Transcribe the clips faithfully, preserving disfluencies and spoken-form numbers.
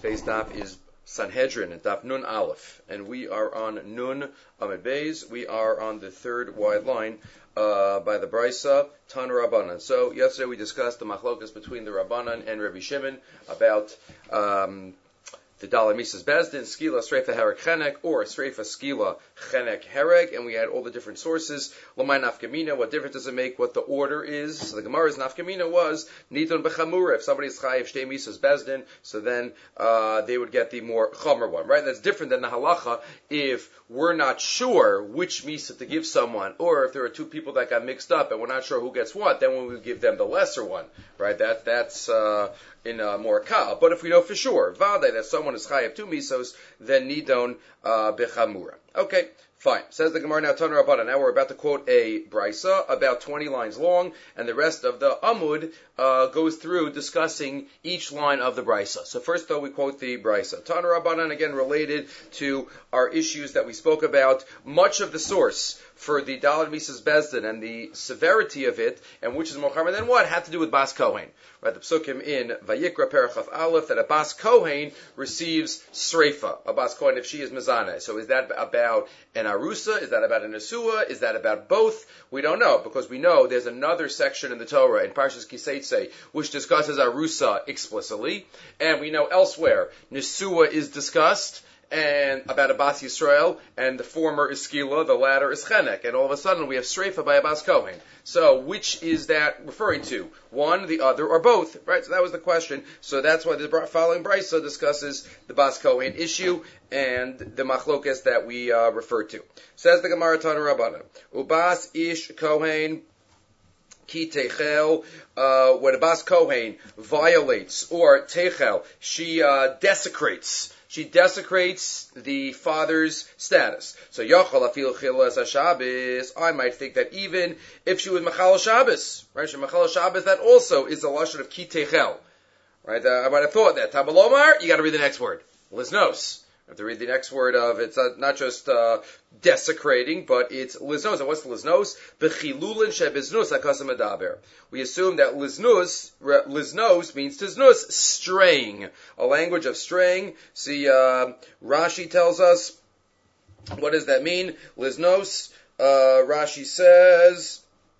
Beis Daf is Sanhedrin, Daf Nun Aleph, and we are on Nun Amid Beis. We are on the third wide line uh, by the Brisa Tana Rabbanan. So yesterday we discussed the machlokas between the Rabbanan and Rabbi Shimon about um, the Dalar Misas Bezdin, Skila Sreifa Herek Chenek, or Sreifa Skila Chenek Herek, and we had all the different sources. Lamai Nafkamina, what difference does it make what the order is? So the Gemara's Nafkamina was Niton Bechamura. If somebody's Chayiv Shtei Misas Bezdin, so then uh, they would get the more Chomer one, right? That's different than the Halacha if we're not sure which Misa to give someone, or if there are two people that got mixed up and we're not sure who gets what, then we would give them the lesser one, right? That That's uh, in uh, more Ka. But if we know for sure, Vade, that someone is Chayiv two Misos, then Nidon uh, Bechamura. Okay, fine. Says the Gemara now, Tana Rabbanan. Now we're about to quote a brisa, about twenty lines long, and the rest of the Amud uh, goes through discussing each line of the brisa. So first, though, we quote the brisa. Tana Rabbanan, again, related to our issues that we spoke about. Much of the source for the Dalar Misas Bezdin and the severity of it, and which is more harm than what, had to do with Bas Kohen. Right, the psukim in Vayikra Perachaf Aleph that a Bas Kohen receives Sreifa, a Bas Kohen if she is Mizaneh. So is that about an Arusa? Is that about an Asua? Is that about both? We don't know, because we know there's another section in the Torah, in Parshas Kiseitse, which discusses Arusa explicitly, and we know elsewhere Nesua is discussed, and about Abbas Yisrael, and the former is Skila, the latter is Chenek, and all of a sudden we have Sreifa by Abbas Kohen. So which is that referring to? One, the other, or both? Right? So that was the question. So that's why the following brisa discusses the Bas Kohen issue and the machlokas that we uh, referred to. Says the Gemara Tana Rabbanan, Ubas Ish Kohen Ki Techel, uh, when a Bas Kohen violates, or Techel, she uh, desecrates. She desecrates the father's status. So Yachal Afil Chilas HaShabbos, I might think that even if she was Machal Shabbos, right? She Machal Shabbos, that also is the lashon of Ki Techel, right? Uh, I might have thought that. Tabalomar, you got to read the next word. Liznos. You have to read the next word of, it's uh, not just uh, desecrating, but it's liznos. And what's the liznos? Bechilulin shebiznus hakasam adaber. We assume that liznus, liznos means to znus, straying. A language of straying. See, uh, Rashi tells us, what does that mean? Liznos, uh, Rashi says,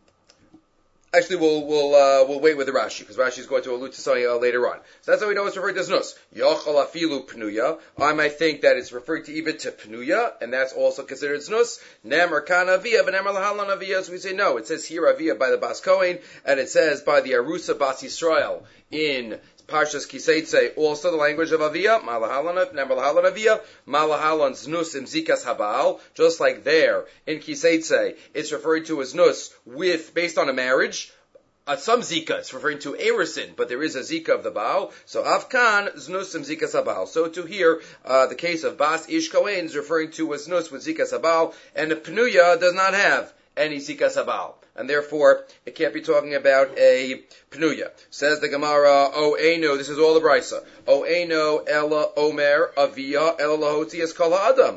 actually, we'll we'll uh, we'll wait with the Rashi, because Rashi is going to allude to something uh, later on. So that's how we know it's referring to znus. Yochal afilu pnuya. I might think that it's referring to even to pnuya, and that's also considered znus. Nemer kana avia, v'nemer lahalan avia. So we say no. It says here avia by the Bas Kohen, and it says by the Arusa Bas Yisrael in Parshas Kiseitse, also the language of avia, malahalan, nemer lahalan avia, malahalan znus im zikas habal. Just like there in Kiseitse, it's referring to as znus with based on a marriage. Uh, some zika, it's referring to erisin, but there is a zika of the Baal. So Avkan, znus im zikas habal. So to here, uh, the case of Bas Ish Kohen is referring to a znus with zikas habal, and the Pnuya does not have any zikas habal. And therefore, it can't be talking about a pnuya. Says the Gemara, O Eino, this is all the brisa. O Eino, Ella Omer, Avia, Ella Lahotias Kol Adam.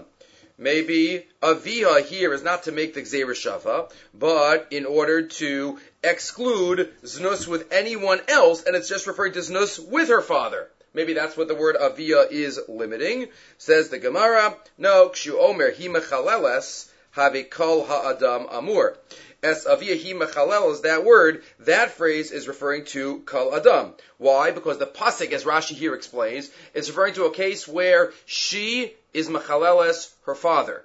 Maybe Avia here is not to make the Gzeira Shava, but in order to exclude znus with anyone else, and it's just referring to znus with her father. Maybe that's what the word Avia is limiting. Says the Gemara, no, Kshu Omer, Hi Mechaleles, Have Kol Ha'adam Amur. Es avia hi mechalel is that word, that phrase is referring to kol adam. Why? Because the pasuk, as Rashi here explains, is referring to a case where she is mechaleles her father.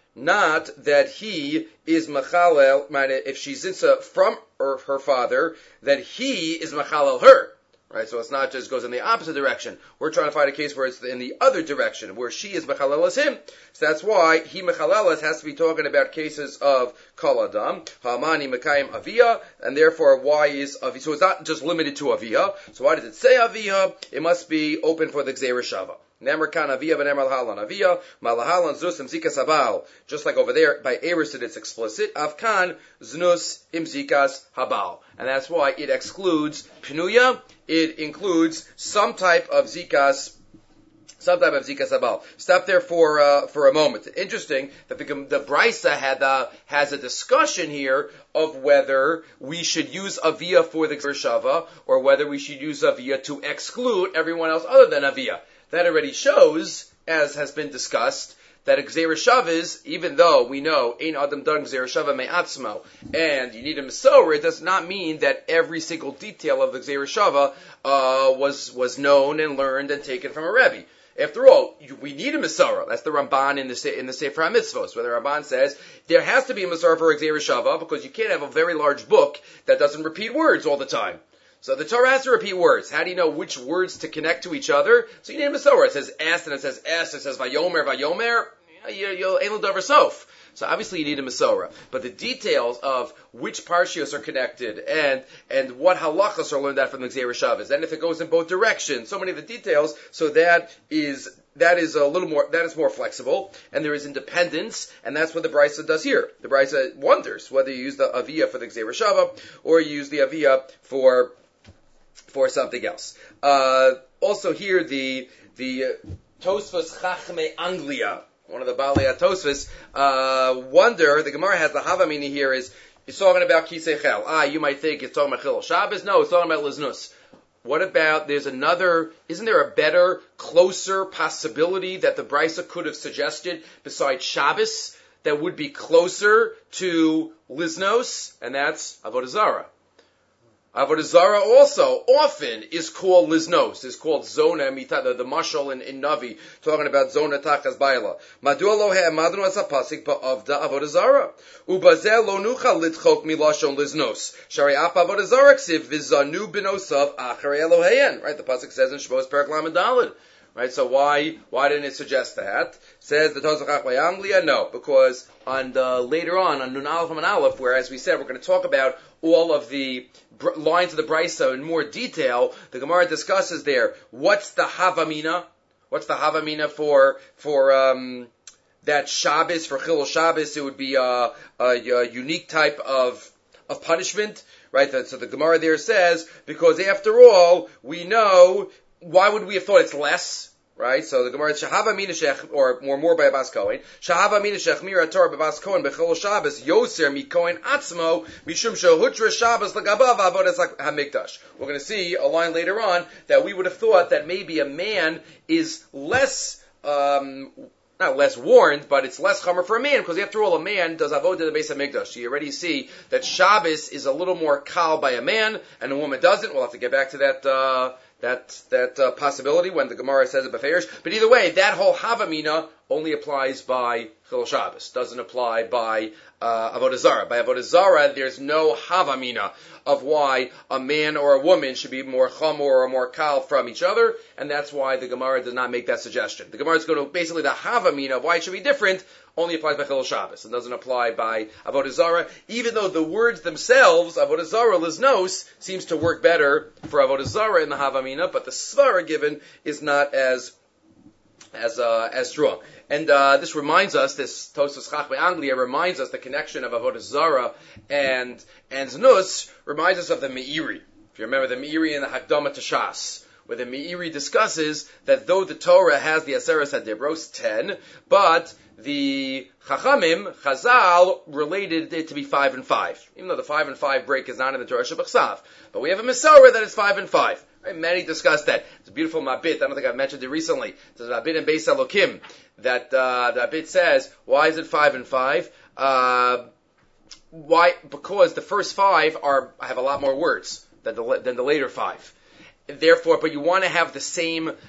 Not that he is mechalel, if she's insa from her, her father, that he is mechalel her. Right, so it's not just goes in the opposite direction. We're trying to find a case where it's in the other direction, where she is mechalelas him. So that's why he mechalelas has to be talking about cases of kol adam, hamani mekayim avia, and therefore why is avia? So it's not just limited to avia. So why does it say avia? It must be open for the gzeira shava. Nemer kan avia v'nemer lahalan avia, malahalan znus im zikas habal. Just like over there, by Erisin it's explicit. Avkan znus im zikas habal. And that's why it excludes pnuya. It includes some type of zikas, some type of zikas habal. Stop there for uh, for a moment. Interesting that the, the Brisa had uh, has a discussion here of whether we should use avia for the Gzeira Shava or whether we should use avia to exclude everyone else other than avia. that already shows, as has been discussed, that a Gzeira Shavas, even though we know Ein Adam Dan Gzeira Shava Me'atzmo, and you need a Mesorah, it does not mean that every single detail of the Gzeira Shava uh, was was known and learned and taken from a Rebbe. After all, you, we need a Mesorah. That's the Ramban in the in the Sefer HaMitzvos, where the Ramban says there has to be a Mesorah for a Gzeira Shava because you can't have a very large book that doesn't repeat words all the time. So the Torah has to repeat words. How do you know which words to connect to each other? So you need a Mesorah. It says es and it says es. It says vayomer vayomer. You'll able to sof. So obviously you need a Mesorah. But the details of which parshios are connected and and what halachas are learned out from the Gzeira Shavas, and if it goes in both directions, so many of the details. So that is that is a little more that is more flexible, and there is independence, and that's what the Brisa does here. The Brisa wonders whether you use the aviyah for the Gzeira Shava or you use the aviyah for for something else. Uh, also here the the Tosfos Chachmei Anglia, one of the Balei HaTosfos, uh, wonder, the Gemara has the Havamina here is, it's talking about Kisei Chel. Ah, you might think it's talking about Chilul Shabbos. No, it's talking about Liznus. What about, there's another, isn't there a better, closer possibility that the Brisa could have suggested besides Shabbos that would be closer to Liznos? And that's Avodah Zarah. Avodah Zarah also often is called Liznos, is called Zona Mita, the, the mashal in, in Navi, talking about Zona Tachas Baila. Madua lo he'emadnu as ha'pasik ba'avda Avodah Zarah. Ubazel lo nucha litchok milashon Liznos. Shari apa Avodah Zarah ksiv vizanu binosav acharei Elohein. Right, the pasuk says in Shmos Perek Lamed Daled. Right, so why why didn't it suggest that? Says the Tosach Chachmei Anglia, no, because on the later on on Nun Aleph and Aleph, where as we said we're going to talk about all of the br- lines of the Brisa in more detail, the Gemara discusses there what's the Havamina, what's the Havamina for for um, that Shabbos, for Chilul Shabbos. It would be a, a, a unique type of of punishment, right? So the Gemara there says because after all we know. Why would we have thought it's less? Right? So the Gemara, Shahava Minashech, or more, more by Abbas Cohen, Shahava Minashech, Mira Torah, Abbas Cohen, Bechol Shabbos, Yoser, Mi Cohen Atzmo, Mishum Shohutra Shabbos, Lagabav, Avodas HaMikdash. We're going to see a line later on that we would have thought that maybe a man is less, um, not less warned, but it's less chomer for a man, because after all, a man does avodah the Beis HaMikdash. So you already see that Shabbos is a little more kal by a man, and a woman doesn't. We'll have to get back to that, uh, that, that, uh, possibility when the Gemara says it beferish. But either way, that whole Havamina only applies by Chilul Shabbos. Doesn't apply by, uh, Avodah Zarah. By Avodah Zarah, there's no Havamina of why a man or a woman should be more chamor or more kal from each other, and that's why the Gemara does not make that suggestion. The Gemara is going to, basically the Havamina of why it should be different only applies by Chilul Shabbos. It doesn't apply by Avodah Zarah, even though the words themselves, Avodah Zarah, Liznos, seems to work better for Avodah Zarah in the Havamina, but the Svara given is not as as uh, as strong. And uh, this reminds us, this Tosfos Chachmei Anglia reminds us the connection of Avodah Zarah and and Znus reminds us of the Meiri. If you remember the Meiri in the Hakdama to Shas, where the Meiri discusses that though the Torah has the Aseres HaDibros, ten, but the Chachamim, Chazal, related it to be five and five. Even though the five and five break is not in the Torah Shebachsav. But we have a Mesorah that is five and five. Right? Many discuss that. It's a beautiful Mabit. I don't think I've mentioned it recently. It's a Mabit in Beis Elokim that uh, the Mabit says, why is it five and five? Uh, why? Because the first five are have a lot more words than the, than the later five. Therefore, but you want to have the same, um,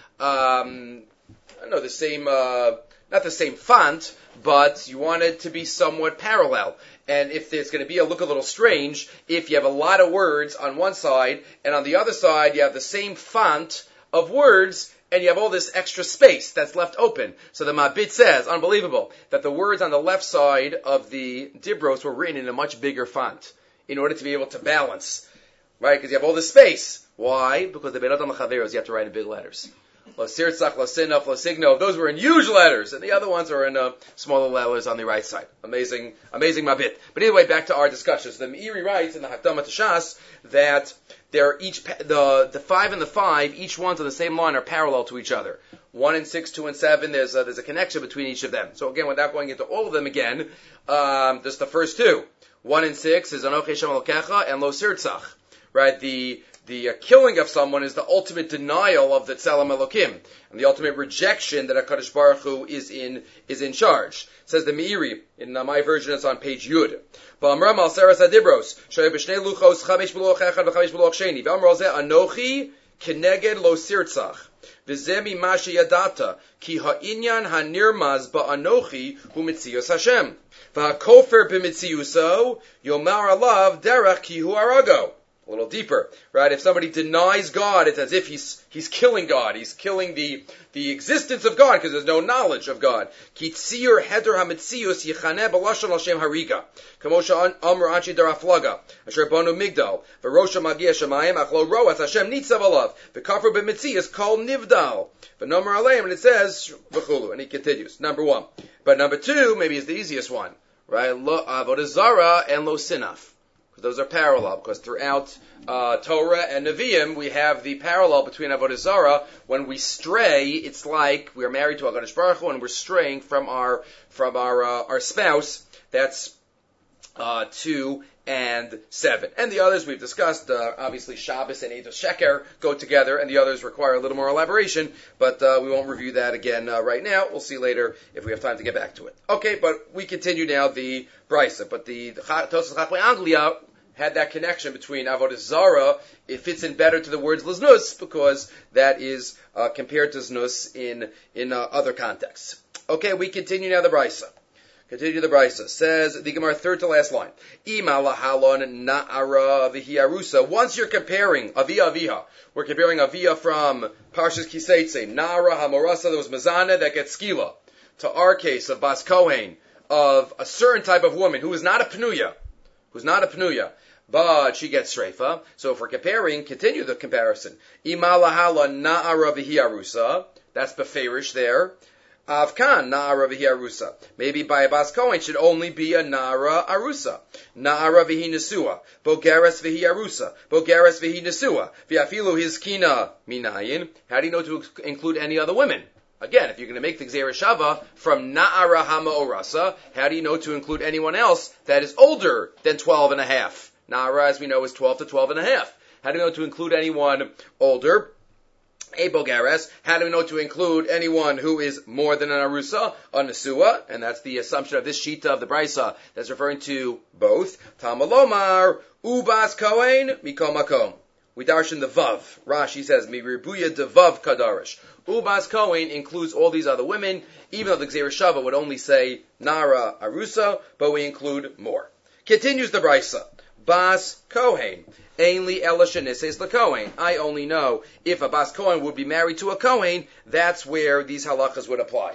I don't know, the same, uh, not the same font, but you want it to be somewhat parallel. And if there's going to be a look a little strange, if you have a lot of words on one side, and on the other side you have the same font of words, and you have all this extra space that's left open. So the Mabit says, unbelievable, that the words on the left side of the Dibros were written in a much bigger font in order to be able to balance. Right? Because you have all this space. Why? Because the Be'adam L'Chaveros, you have to write in big letters. Lo Sirtzach, Lo Sinaf, Lo Signo, those were in huge letters, and the other ones are in uh, smaller letters on the right side. Amazing, amazing Mabit. But anyway, back to our discussion. So the Meiri writes in the Hakdama to Shas that they're each, the, the five and the five, each ones on the same line are parallel to each other. One and six, two and seven, there's a, there's a connection between each of them. So again, without going into all of them again, um, just the first two. One and six is Anochi Shem Elokecha and Lo Sirtzach. Right? The, the uh, killing of someone is the ultimate denial of the Tzelem Elokim, and the ultimate rejection that HaKadosh Baruch Hu is in, is in charge. It says the Meiri, in uh, my version it's on page Yud. V'amram al seras adibros, shoy b'shnei luchos, chamesh b'loch echad, v'chamesh b'loch sheni, v'amral zeh anochi, keneged lo sirtzach. V'zeh mima sheyadata, ki ha'inyan ha'nirmaz ba'anochi hu mitzius Hashem. V'ha'kofer b'mitziuso, yomar alav derech ki hu arago. A little deeper, right? If somebody denies God, it's as if he's he's killing God. He's killing the the existence of God because there's no knowledge of God. Kitzir heder hamitzius yichaneh b'lashon l'shem hariga. Kamosha amr anchi daraflaga. Asher banu migdal. V'rosha magia shemayim achlo roas Hashem nitzav alav. V'kafru b'mitzius kol nivdal. V'nomer aleim, and it says v'chulu. And he continues. Number one. But number two, maybe is the easiest one, right? Lo avodah zara and lo sinaf. Those are parallel, because throughout uh, Torah and Nevi'im, we have the parallel between Avodah Zarah. When we stray, it's like we're married to HaKadosh Baruch Hu and we're straying from our from our uh, our spouse. That's uh, two and seven. And the others we've discussed, uh, obviously Shabbos and Eidos Sheker go together, and the others require a little more elaboration, but uh, we won't review that again uh, right now. We'll see later if we have time to get back to it. Okay, but we continue now the Brisa, but the Tosas Chachmei Anglia had that connection between Avodah Zarah. It fits in better to the words Liznus, because that is uh, compared to Znus in, in uh, other contexts. Okay, we continue now the Brisa. Continue the Brisa. Says the Gemara, third to last line. Ima lahalon na'ara v'hi arusa. Once you're comparing Avia Aviha, we're comparing Avia from Parshas Kiseitze, Na'ara Hamorasa, that was Mazana, that gets Skila, to our case of Bas Kohen, of a certain type of woman who is not a Pnuya, who's not a Pnuya, but she gets Shreifa. So if we're comparing, continue the comparison. Ima lahalon na'ara v'hi arusa. That's Beferish there. Avkan, Na'ara v'hi arusa. Maybe by a Bas Kohen should only be a Na'ara arusa. Na'ara v'hi nesua. Bogeres v'hi arusa. Bogeres v'hi nesua. V'afilu hizkina minayin. How do you know to include any other women? Again, if you're going to make the Gzeira Shava from Na'ara ha'ma'orasa, how do you know to include anyone else that is older than twelve and a half? Na'ara, as we know, is twelve to twelve and a half. How do you know to include anyone older? A Bogeres. How do we know to include anyone who is more than an Arusa, a Nesua? And that's the assumption of this Shita of the Brisa that's referring to both. Tamalomar, Ubas Kohen, Mikom Makom. We darshan the Vav. Rashi says, Mi Ribuya de Vav Kadarish. Ubas Kohen includes all these other women, even though the Gzeira Shava would only say Nara Arusa, but we include more. Continues the Brisa. Bas Kohen. Ainli Elashanises the Kohen. I only know if a Bas Kohen would be married to a Kohen, that's where these halachas would apply.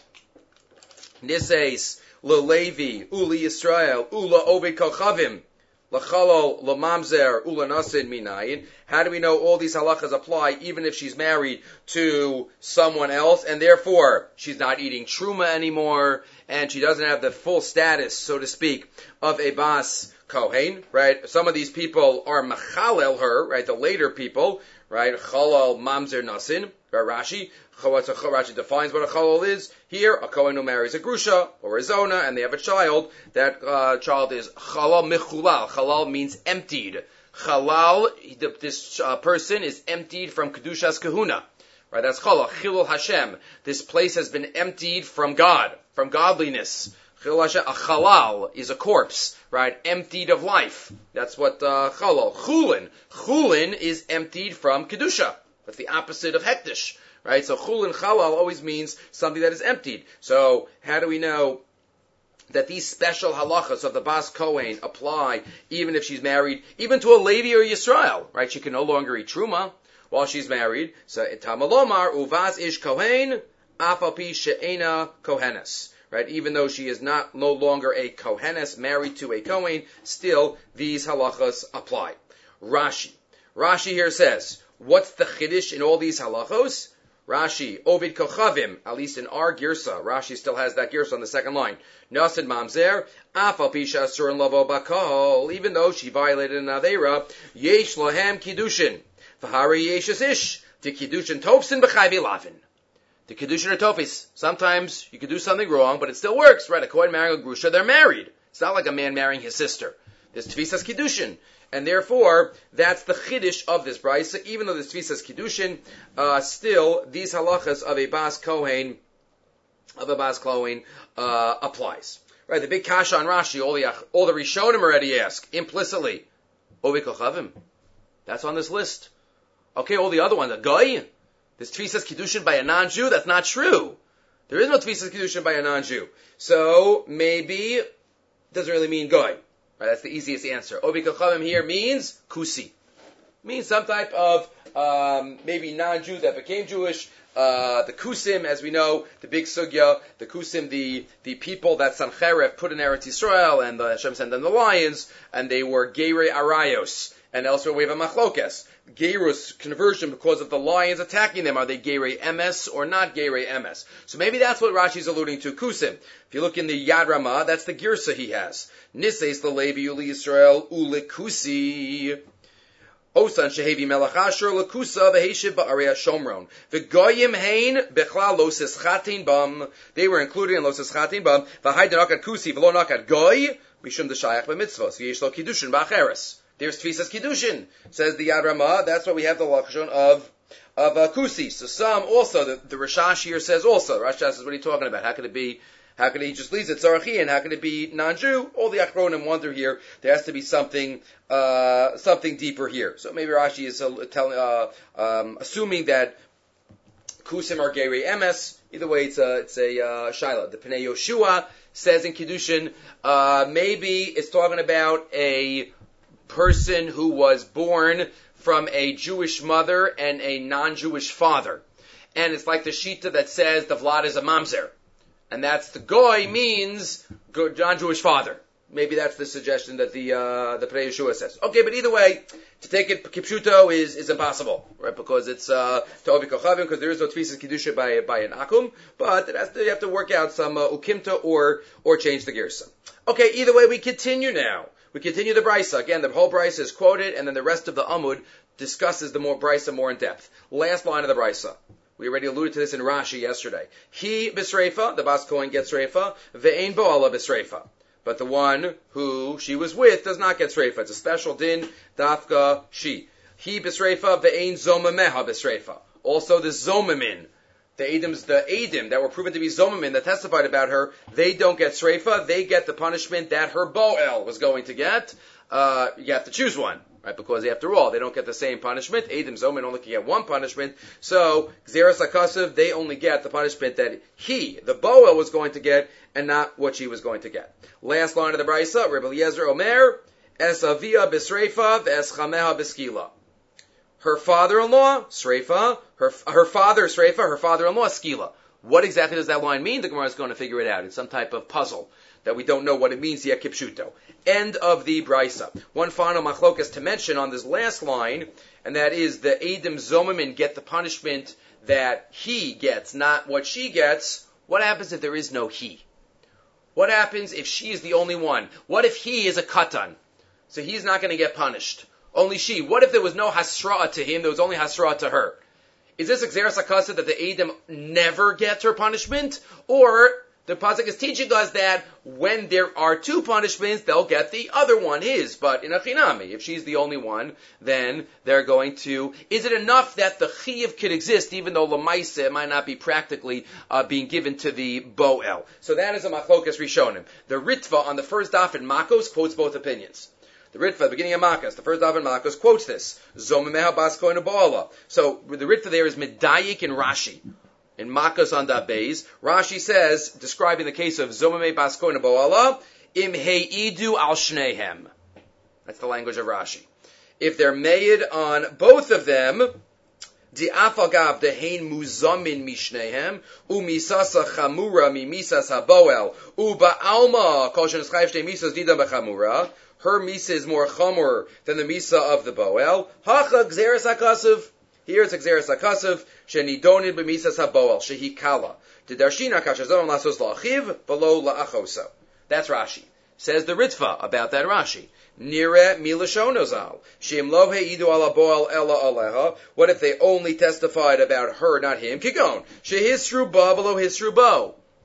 Nises, Levi, Uli Yisrael, Ula Oved Kochavim, Lachalol, Lamamzer, Ula Nasin Minayin. How do we know all these halachas apply even if she's married to someone else, and therefore she's not eating truma anymore, and she doesn't have the full status, so to speak, of a Bas Kohen, right? Some of these people are machalel her, right? The later people, right? Chalal mamzer nasin, right? Rashi. Rashi defines what a chalal is. Here, a Kohen who marries a grusha or a zona, and they have a child. That uh, child is chalal michulal. Chalal means emptied. Chalal, this uh, person is emptied from kedushas kahuna, right? That's chalal. Chilul Hashem. This place has been emptied from God, from godliness. A chalal is a corpse, right? Emptied of life. That's what uh, chalal. Chulin. Chulin is emptied from kedusha. That's the opposite of hektish, right? So chulin, chalal always means something that is emptied. So how do we know that these special halachas of the Bas Kohen apply even if she's married, even to a Levi or Yisrael, right? She can no longer eat truma while she's married. So tamalomar uvas ish kohen afapi she'ena kohenes. Right, even though she is not no longer a Kohenes married to a Kohen, still these halachas apply. Rashi. Rashi here says, what's the chiddush in all these halachos? Rashi, Ovid Kochavim, at least in our girsa, Rashi still has that girsa on the second line. Nasid Mamzer, Afal Pisha Asur and Lavo Bakal, even though she violated an Aveira, Yesh Lohem Kiddushin, Vahari Yeshus Ish, the Kiddushin Topsin B'chai Bilavin. The Kiddushin or Tofis. Sometimes you could do something wrong, but it still works, right? A Kohen marrying a Grusha, they're married. It's not like a man marrying his sister. There's Tfisas Kiddushin. And therefore, that's the chiddush of this brisa. Even though this tfisas kiddushin, uh, still these halachas of a bas kohen, of a bas kohen, uh, applies. Right? The big kasha on Rashi, all the all the Rishonim already ask implicitly, ovi kochavim. That's on this list. Okay, all the other ones, a goy. This tfisas kiddushin by a non-Jew. That's not true. There is no tfisas kiddushin by a non-Jew. So maybe it doesn't really mean goy. Right, that's the easiest answer. Obi kochavim here means kusi. Means some type of um, maybe non-Jew that became Jewish. Uh, the kusim, as we know, the big sugya, the kusim, the, the people that Sancheref put in Eretz Yisrael, and the Hashem sent them the lions, and they were Geirei Arayos. And elsewhere we have a machlokes. Geirus conversion because of the lions attacking them. Are they Geirei Emes or not Geirei Emes? So maybe that's what Rashi is alluding to, kusim. If you look in the Yad Ramah, that's the girsa he has. Niseis l'levi uli Yisrael uli kusi. Osan shehevi melech Asher lekusa v'heshiv ba'arei Shomron. V'goyim hein bechlal lo sischatin bam. They were included in lo sischatin bam. V'hai denakat kusi v'lo nakat goy mishum d'shayach b'mitzvos. V'yesh lo kiddushin ba'acheres. There's tfisas kiddushin, says the Yad Ramah. That's what we have the lashon of of uh, kusi. So some also the, the Rashash here says also. Rashash says, what are you talking about? How could it be? How could he just leave it tzarachi? And how could it be non-Jew? All the Achronim wonder here. There has to be something uh, something deeper here. So maybe Rashi is uh, telling, uh, um, assuming that kusim are Geirei Emes. Either way, it's a it's a uh, shaila. The Pnei Yoshua says in Kiddushin, uh, maybe it's talking about a person who was born from a Jewish mother and a non-Jewish father. And it's like the Shita that says the Vlad is a mamzer. And that's the goy means non-Jewish father. Maybe that's the suggestion that the uh, the Pnei Yeshua says. Okay, but either way, to take it kipshuto is is impossible, right? Because it's uh, to ovi kochavim, because there is no tfisas kiddusha by by an akum, but it has to, you have to work out some uh, ukimta or or change the girsa. Okay, either way, we continue now. We continue the brisa. Again, the whole brisa is quoted, and then the rest of the Amud discusses the more brisa more in depth. Last line of the brisa. We already alluded to this in Rashi yesterday. He bisreifa, the bas kohen gets reifa, ve'ein bo'ala bisreifa. But the one who she was with does not get sreifa. It's a special din, dafka she. He bisreifa, ve'ein zomameha bisreifa. Also the zomamin. The Adims, the Adim that were proven to be Zomamin that testified about her, they don't get Sreifa, they get the punishment that her Boel was going to get. Uh, you have to choose one, right? Because after all, they don't get the same punishment. Adim Zomamin only can get one punishment. So, Xeris HaKasav, they only get the punishment that he, the Boel, was going to get, and not what she was going to get. Last line of the Brisa, Rebbe Eliezer Omer, Es Avia Bisreifa, Ves Chameha Biskila. Her father-in-law, Sreifa, her her father, Sreifa, her father-in-law, Skila. What exactly does that line mean? The Gemara is going to figure it out. It's some type of puzzle that we don't know what it means yet, kipshuto. End of the brisa. One final machlokas to mention on this last line, and that is the Adim Zomamin get the punishment that he gets, not what she gets. What happens if there is no he? What happens if she is the only one? What if he is a katan? So he's not going to get punished. Only she. What if there was no hasra'ah to him, there was only hasra'ah to her? Is this Xeris HaKasa that the Edom never gets her punishment? Or the Pasuk is teaching us that when there are two punishments, they'll get the other one, his. But in a chinami, if she's the only one, then they're going to... Is it enough that the Chiyav could exist, even though Lamaisa it might not be practically uh, being given to the Boel? So that is a Machlokas Rishonim. The Ritva on the first daf in Makos quotes both opinions. The Ritva, the beginning of Makos, the first daf in Makos, quotes this. Zomameha bas kohen bo'ala. So the Ritva there is Medayik in Rashi. In Makos on daf Beis, Rashi says, describing the case of Zomameh bas kohen bo'ala, im heidu al shnehem. That's the language of Rashi. If they're made on both of them, di afagav dehein muzamin mishnehem, u misasa chamura mi misas haboel, u ba'alma kol shenes chayiv shtei misas dida b'chamura. Her misa is more chamur than the misa of the boel. Hacha gzeres hakasav. Here it's gzeres hakasav. Shenidonin b'misas haboel. Shehi kala. Didarshina kashazon lasos la'achiv v'lo la'achosa. That's Rashi. Says the Ritva about that Rashi. Nire milashonozal. Shem lo heidu ala boel ela aleha. What if they only testified about her, not him? Kigon. Shehisru ba v'lo hisru bo.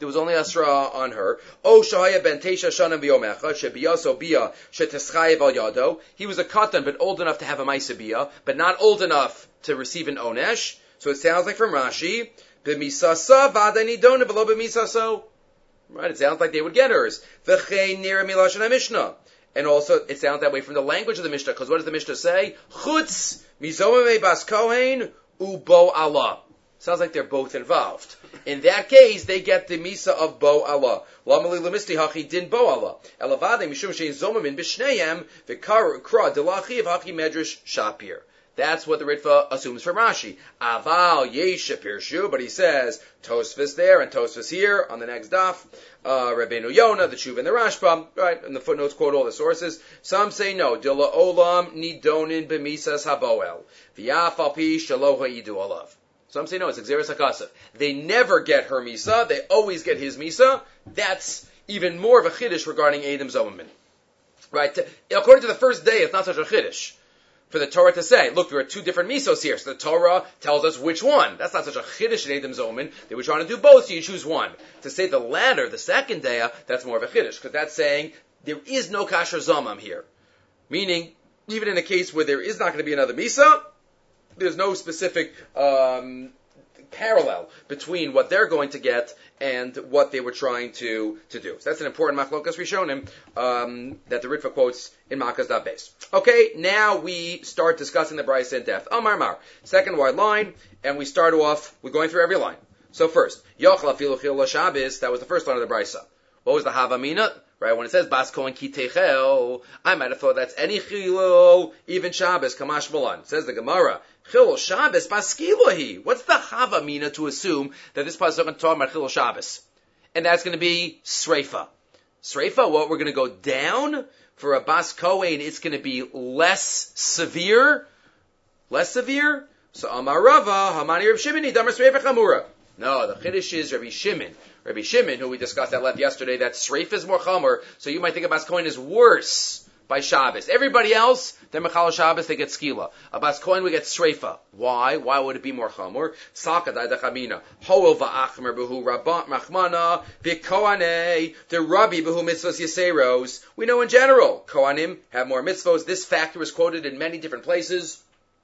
there was only Asra on her. O Shahaya ben Tesha Shana Biomecha, Shebiyaso Bia, Shetischayev al Yado. He was a katan, but old enough to have a Maisa Bia, but not old enough to receive an Onesh. So it sounds like from Rashi, B'misasa v'adai nidona v'lo b'misaso. Right, it sounds like they would get hers. V'chein nira milashon HaMishnah. And also, it sounds that way from the language of the Mishnah, because what does the Mishnah say? Chutz mizomame bas kohen ubo Allah. Sounds like they're both involved. In that case, they get the misa of bo Allah. Lamali lemisti hachi din bo Allah. Elavade mishum shein zomamin b'shneihem v'kar kra delachi of hachi medrash shapir. That's what the Ritva assumes from Rashi. Aval yesha pirshu, but he says Tosfos there and Tosfos here on the next daf. Uh, Rabbeinu Yonah, the Shuv and the Rashba, right? And the footnotes quote all the sources. Some say no. Dila olam nidonin b'misas haboel v'yaf al pi shalo ha'idu alav. Some say no. It's Xeris HaKasav. They never get her misa. They always get his misa. That's even more of a chiddush regarding Edom Zomamin. Right? According to the first day, it's not such a chiddush for the Torah to say, look, there are two different misos here. So the Torah tells us which one. That's not such a chiddush in Edom Zomin. They were trying to do both, so you choose one. To say the latter, the second day, that's more of a chiddush, because that's saying there is no kasher zomam here. Meaning, even in a case where there is not going to be another misa, there's no specific um, parallel between what they're going to get and what they were trying to, to do. So that's an important machlokas rishonim um, that the Ritva quotes in Makkah's daf base. Okay, now we start discussing the Brisa in depth. Amar Mar, second wide line, and we start off with going through every line. So first, Yochla filu chil Shabbos, that was the first line of the Brisa. What was the Havamina? Right, when it says Bas Kohen ki techel, I might have thought that's any chilul, even Shabbos, Kamash Malan. Says the Gemara, Chilul Shabbos Baskilahi. What's the Havamina to assume that this pasuk is going to talk about Chilul Shabbos? And that's going to be Sreifa. Sreifa, what, we're going to go down? For a Bas Kohen, it's going to be less severe? Less severe? So Amar Rava, Hamani Reb Shimon, Damar Sreifa Chamura. No, the Chiddush is Rabbi Shimon. Rabbi Shimon, who we discussed at length yesterday, that Sreif is more Chomer, so you might think a Bas Kohen is worse by Shabbos. Everybody else, they're Mechal Shabbos, they get Skila. A Bas Kohen, we get Sreifa. Why? Why would it be more Chomer? Saka da Chamina. Hoel va'achmer behu Rabban Machmana v'kohanei the Rabbi behu mitzvos Yiseros. We know in general, Kohanim have more mitzvos. This factor is quoted in many different places.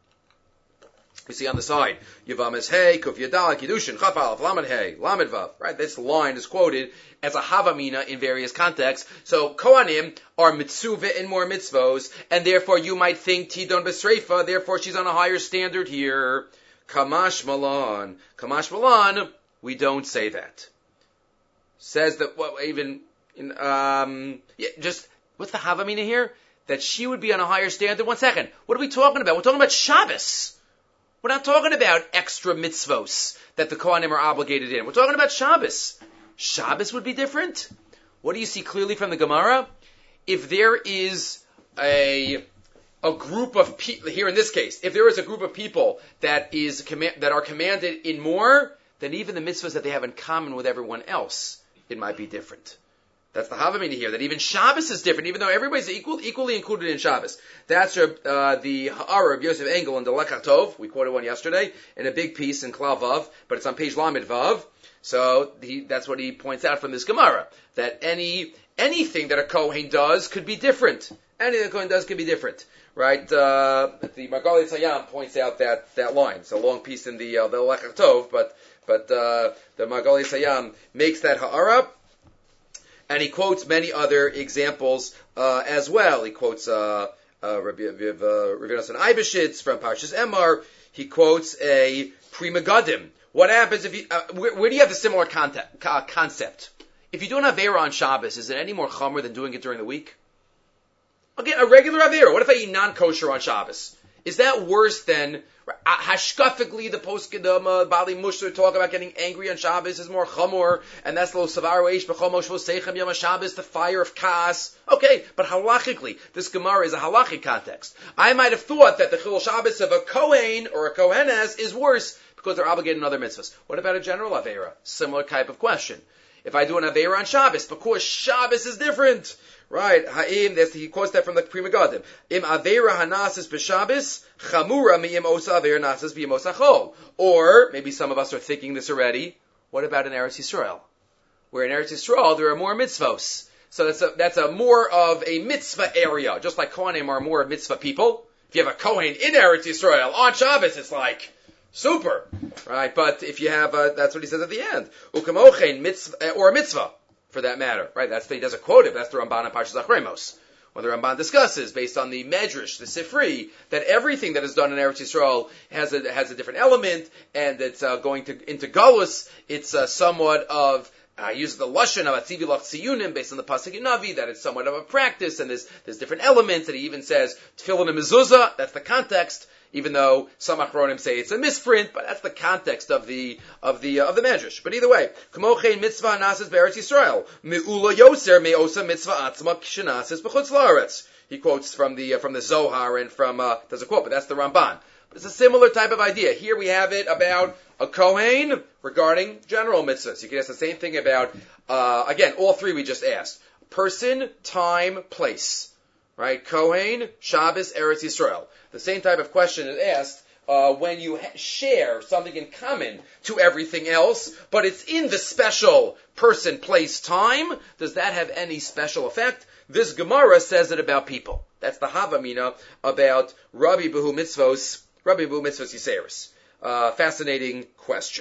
You see on the side, Yavam is Hey, Kuf Yadal, Kiddushin, Chaf Aleph, Lamed Hey, Lamed Vav. Right, this line is quoted as a Havamina in various contexts. So Kohanim are mitzuvah in more mitzvos, and therefore you might think Tidon Besreifa, therefore she's on a higher standard here. Kamash Malan, Kamash Malan, we don't say that. Says that well, even in um, yeah, just what's the Havamina here? That she would be on a higher standard. One second, what are we talking about? We're talking about Shabbos. We're not talking about extra mitzvos that the Kohanim are obligated in. We're talking about Shabbos. Shabbos would be different. What do you see clearly from the Gemara? If there is a a group of people, here in this case, if there is a group of people that is that are commanded in more, then even the mitzvahs that they have in common with everyone else, it might be different. That's the Havamina here, that even Shabbos is different, even though everybody's equal, equally included in Shabbos. That's uh, the Ha'ara of Yosef Engel in the Lekach Tov. We quoted one yesterday in a big piece in Klal Vav, but it's on page Lamed Vav. So he, that's what he points out from this Gemara, that any anything that a Kohen does could be different. Anything that a Kohen does could be different. Right? Uh, the Magali Tzayam points out that, that line. It's a long piece in the, uh, the Lekach Tov, but, but uh, the Magali Tzayam makes that Ha'ara. And he quotes many other examples uh, as well. He quotes uh, uh, Rabbi Nosson Eibeshitz from Parshas Emor. He quotes a Pri Megadim. What happens if you? Uh, where, where do you have the similar concept? Uh, concept? If you do an Aveira on Shabbos, is it any more chomer than doing it during the week? Okay, a regular Aveira. What if I eat non-kosher on Shabbos? Is that worse than hashkafically the post-kedama Bali Mushar talk about getting angry on Shabbos is more chamor, and that's lo savaru eish b'chomo shvosechem yom Shabbos, the fire of Kaas. Okay, but halachically, this Gemara is a halachic context. I might have thought that the Chilul Shabbos of a Kohen or a Kohenes is worse because they're obligated in other mitzvahs. What about a general Aveira? Similar type of question. If I do an Aveira on Shabbos, because Shabbos is different. Right, Ha'im, he quotes that from the Pri Megadim. Im Aveira Hanasis b'Shabbos, Chamura mi'im osa Aveira Nasis b'Yemos Achol. Or, maybe some of us are thinking this already, what about in Eretz Yisrael? where in Eretz Yisrael there are more mitzvos. So that's a, that's a more of a mitzvah area, just like Kohanim are more mitzvah people. If you have a Kohen in Eretz Yisrael on Shabbos, it's like super, right? But if you have, a, that's what he says at the end, ukamochen mitzvah or a mitzvah for that matter, right? That's the, he doesn't quote it. That's the Ramban in Parshas Achremos. Or the Ramban discusses, based on the Medrash, the Sifri, that everything that is done in Eretz Yisrael has a has a different element, and it's uh, going to into Galus. It's uh, somewhat of uh, use the lashon of atzivi lach tziyunim based on the pasuk in Navi, that it's somewhat of a practice, and there's there's different elements. And he even says tefillin and mezuzah. That's the context. Even though some achronim say it's a misprint, but that's the context of the of the uh, of the Medrash. But either way, K'mochein mitzvah nases be'eretz Yisrael me'ula yoser me'osa mitzvah atzma k'shenases b'chutz la'aretz. He quotes from the uh, from the Zohar and from uh, there's a quote, but that's the Ramban. But it's a similar type of idea. Here we have it about a kohen regarding general mitzvahs. You can ask the same thing about uh, again all three we just asked: person, time, place. Right? Kohen, Shabbos, Eretz Yisrael. The same type of question is asked uh, when you ha- share something in common to everything else, but it's in the special person, place, time. Does that have any special effect? This Gemara says it about people. That's the Havamina about Rabbi Behu Mitzvos, Rabbi Behu Mitzvos Yiseris. Uh, fascinating question.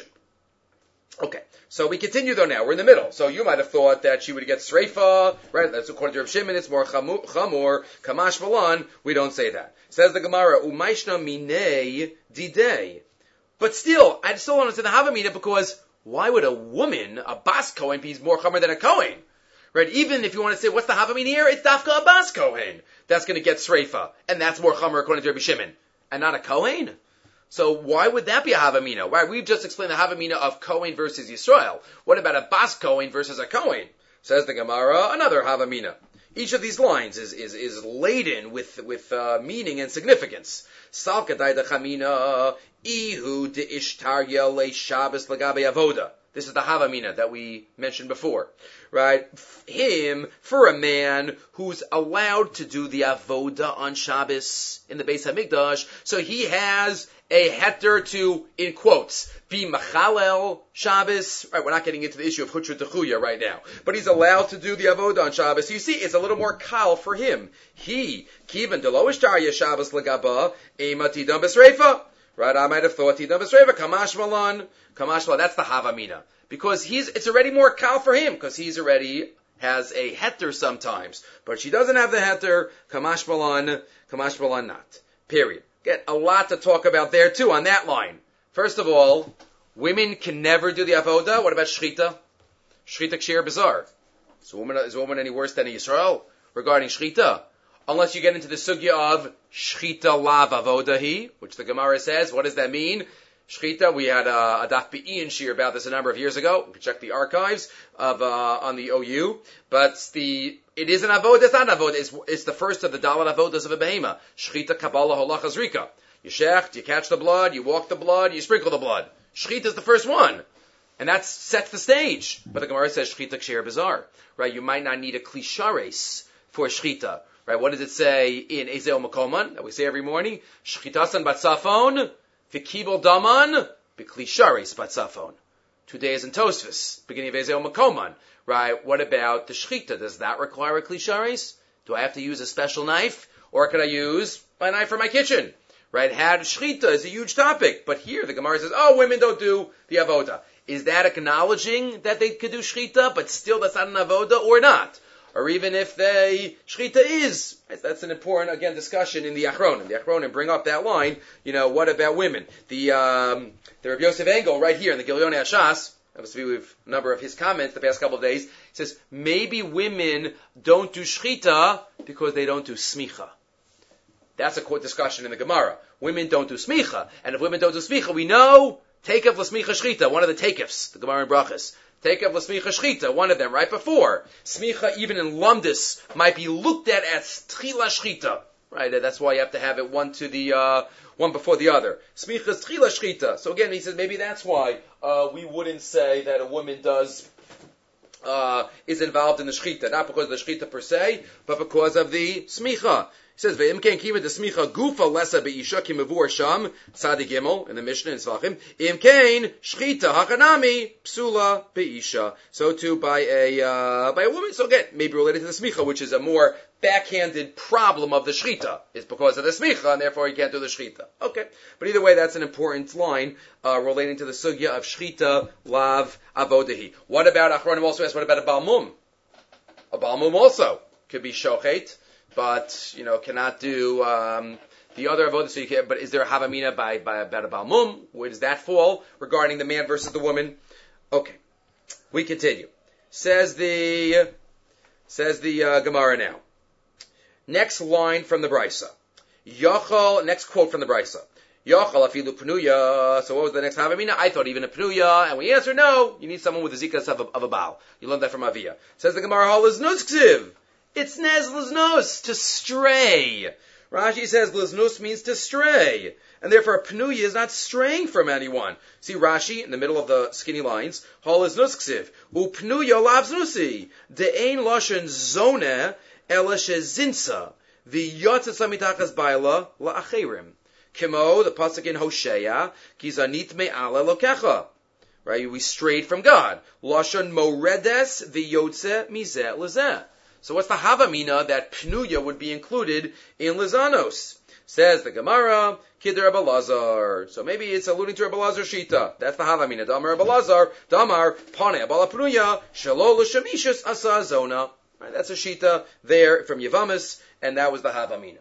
Okay, so we continue though now. We're in the middle. So you might have thought that she would get sreifa, right? That's according to Rav Shimon. It's more chamur, chamur kamash malan. We don't say that. Says the Gemara, umayshna minei didei. But still, I still don't understand the Havamina, because why would a woman, a bas kohen, be more chamur than a kohen? Right? Even if you want to say, what's the Havamina here? It's dafka a bas kohen that's going to get sreifa. And that's more chamur according to Rabbi Shimon. And not a kohen? So why would that be a Havamina? Right? We've just explained the Havamina of Kohen versus Yisrael. What about a Bas Kohen versus a Kohen? Says the Gemara, another Havamina. Each of these lines is is, is laden with with uh, meaning and significance. Salkadai de Chamina ihu de ishtarya le Shabbos lagabe avoda. This is the Havamina that we mentioned before, right? Him, for a man who's allowed to do the avoda on Shabbos in the Beis HaMikdash, so he has a heter to, in quotes, be machalel Shabbos. Right, we're not getting into the issue of chutra techuya right now, but he's allowed to do the avoda on Shabbos. So you see, it's a little more kal for him. He, kivan de lo ishtarya Shabbos legaba, ema tidam b'sreifa. Right, I might have thought tidam b'sreifa, kamash malan, kamash malan. That's the Havamina. Because he's, it's already more kal for him, because he's already has a heter sometimes. But she doesn't have the heter, kamash malan, kamash malan not. Period. Get a lot to talk about there too on that line. First of all, women can never do the avoda. What about shchita? Shchita kshir bizarre. Is a woman, is a woman any worse than a Yisrael regarding shchita? Unless you get into the sugya of shchita lav avodahi, which the Gemara says. What does that mean? Shchita, we had a, a Daf Be'in shir about this a number of years ago. You can check the archives of uh, on the O U. But the it is an avodah, it's not an avodah. It's, it's the first of the dalat avodas of a behema. Shchita, kabbalah, holach, azrika. You shecht, you catch the blood, you walk the blood, you sprinkle the blood. Shchita is the first one. And that sets the stage. But the Gemara says shchita k'sher bizarre. Right? You might not need a klishares for shchita. Right? What does it say in Ezeo Makoman that we say every morning? Shchitasan batzafon. V'kibel daman b'klishares batzafon. Two days in Tosfos, beginning of Ezeo Makoman. Right? What about the shchita? Does that require a klishares? Do I have to use a special knife, or could I use my knife from my kitchen? Right? Had shchita is a huge topic, but here the Gemara says, "Oh, women don't do the avoda." Is that acknowledging that they could do shchita, but still that's not an avoda, or not? Or even if they, shchita is, that's an important, again, discussion in the Achronim. The Achronim bring up that line, you know, what about women? The, um, the Rabbi Yosef Engel, right here in the Gilyonei Hashas, obviously we have a number of his comments the past couple of days, says, maybe women don't do shchita because they don't do smicha. That's a quote discussion in the Gemara. Women don't do smicha. And if women don't do smicha, we know, take of l'smicha shchita, one of the takefs, the Gemara in Brachas. Take of l'smicha shchita, one of them, right before. Smicha, even in Lumdis, might be looked at as tchila shchita. Right, that's why you have to have it one to the, uh, one before the other. Smicha is tchila shchita. So again, he says maybe that's why, uh, we wouldn't say that a woman does, uh, is involved in the shchita. Not because of the shchita per se, but because of the smicha. says, "Ve'imkein kiva desmicha gufa lesa beisha kimavur sham tzadi gimel in the Mishnah in Tzvachim. Imkein shchita hakanami psula beisha." So too by a uh, by a woman. So again, maybe related to the smicha, which is a more backhanded problem of the shchita. It's because of the smicha, and therefore you can't do the shchita. Okay, but either way, that's an important line uh, relating to the sugya of shchita lav avodahi. What about Achronim also asked? What about a balmum? A balmum also could be shochet, but you know cannot do um, the other avodah. So you can. But is there a havamina by by about a balmum? Where does that fall regarding the man versus the woman? Okay, we continue. Says the says the uh, Gemara now. Next line from the Brisa. Yachal. Next quote from the Brisa. Yachal afilu pnuya. So what was the next havamina? I thought even a pnuya, and we answered no. You need someone with the zikas of a, of a baal. You learned that from Avia. Says the Gemara, hal is nuskiv. It's nez liznos, to stray. Rashi says liznus means to stray. And therefore a pnuya is not straying from anyone. See Rashi in the middle of the skinny lines. Hal is nuskiv. U pnuya lavznusi. De'ein loshen zoneh ela shezinsa. V'yotzes mitachas baila la'acherim. Kimo, the pasuk in Hosea, Kizanit me'ala lokecha. Right, we strayed from God. Lashon moredes v'yotze mizeh lezeh. So what's the havamina that pnuya would be included in lizanos? Says the Gemara, Kidder Rabbi Lazar. So maybe it's alluding to Rabbi Lazar Shita. That's the havamina. Damar Rabbi Lazar, Damar Pane Abala Pnuya, Shalol L'Shamishus Asa Zona. Right, that's a Shita there from Yevamis, and that was the havamina.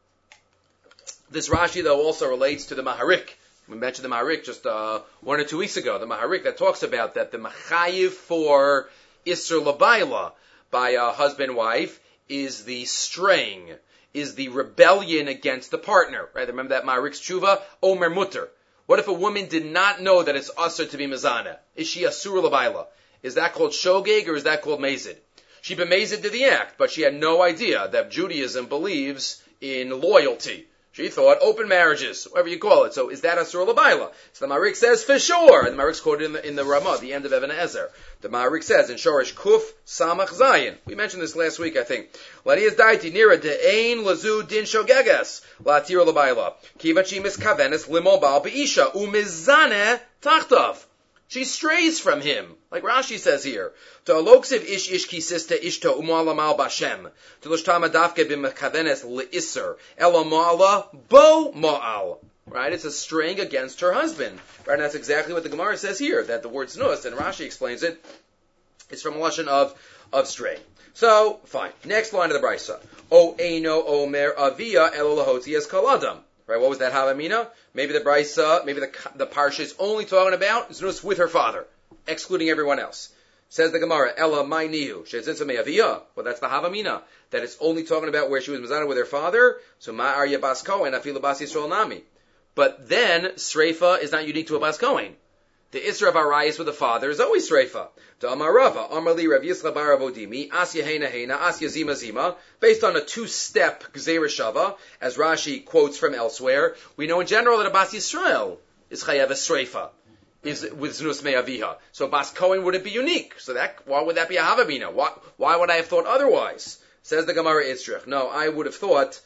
This Rashi, though, also relates to the Maharik. We mentioned the Maharik just uh, one or two weeks ago. The Maharik that talks about that the Machayiv for Isser Labaila by a husband-wife is the straying, is the rebellion against the partner. Right? Remember that Maharik's tshuva? Omer mutter. What if a woman did not know that it's Asr to be Mizana? Is she Asur Labaila? Is that called Shogeg or is that called Mazid? She bemazid to the act, but she had no idea that Judaism believes in loyalty. She thought open marriages, whatever you call it. So is that Asur Labaila? So the Maharik says for sure. And the Maharik's quoted in the, in the Ramah, the end of Even Ezer. The Maharik says in Shorish Kuf Samach Zayin. We mentioned this last week, I think. Ladias daiti nira de'ein lazu din shogeges latir Labaila. Kivachi miskavenes limon bal be'isha umizane tachtav. She strays from him, like Rashi says here. To aloksiv ish ish kisista ishto umalamal bashem. To l'shtama dafke b'mekavenes le'isser. Elamala bo ma'al. Right? It's a straying against her husband. Right? And that's exactly what the Gemara says here, that the word znus, and Rashi explains it, it's from a lashon of, of straying. So, fine. Next line of the Brisa. O eino omer avia elo lahotzi es kaladam. Right, what was that havamina? Maybe the Brisa, maybe the the parsha is only talking about znus with her father, excluding everyone else. Says the Gemara, Ella my nihu shezinsa me'aviyah. Well, that's the havamina, that it's only talking about where she was mizana with her father. So ma arya bas kohen afilu bas yisrael nami. But then sreifa is not unique to a bas kohen. The isra of arayis with the father is always sreifa. To amarava amarli Rav Yisra bar Avodimi asya hena hena asya zima zima, based on a two-step gzeira shava, as Rashi quotes from elsewhere. We know in general that a bas Yisrael is chayav sreifa, is with znus me'aviha. So bas kohen wouldn't be unique. So that why would that be a havamina? Why why would I have thought otherwise? Says the Gemara Itzrich. No, I would have thought.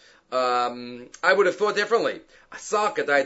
Um, I would have thought differently. Still,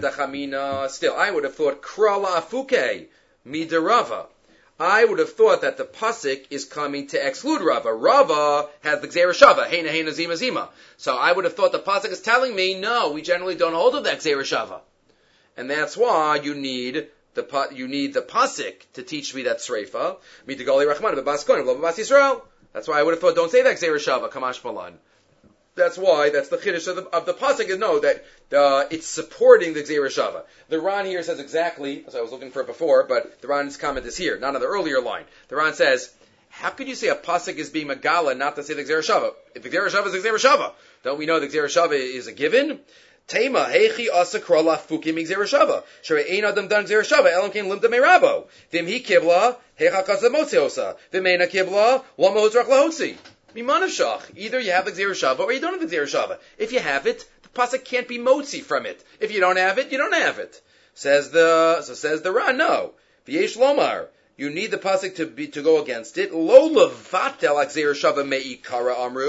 I would have thought krala afuke midarava. I would have thought that the pasuk is coming to exclude Rava. Rava has the gzeira shava, heina heina zima zima. So I would have thought the pasuk is telling me, no, we generally don't hold of that gzeira shava, and that's why you need the you need the pasuk to teach me that sreifa. Mitagali rachman b'bas kohen b'bas Yisrael. That's why I would have thought, don't say that gzeira shava, kamash malan. That's why, that's the chiddush of the, of the pasuk, is no, that uh, it's supporting the Gzeira Shava. The Ran here says exactly, as I was looking for it before, but the Ran's comment is here, not on the earlier line. The Ran says, how could you say a pasuk is being Megala not to say the Gzeira Shava? If the Gzeira Shava is the Gzeira Shava, don't we know the Gzeira Shava is a given? Tema, hechi asa krola fukim Gzeira Shava. Shere ein adam dan Gzeira Shava, elam kein limda meirabo. Vim hi kibla, hecha kazamotzi osa. Vim eina kibla, lama hozrach lahotzi. Either you have the Gzeira Shava or you don't have the Gzeira Shava. If you have it, the pasuk can't be motzi from it. If you don't have it, you don't have it. Says the so says the Ran. No, v'yesh lomar. You need the pasuk to be to go against it. Lo levatel Gzeira Shava me'ikara amru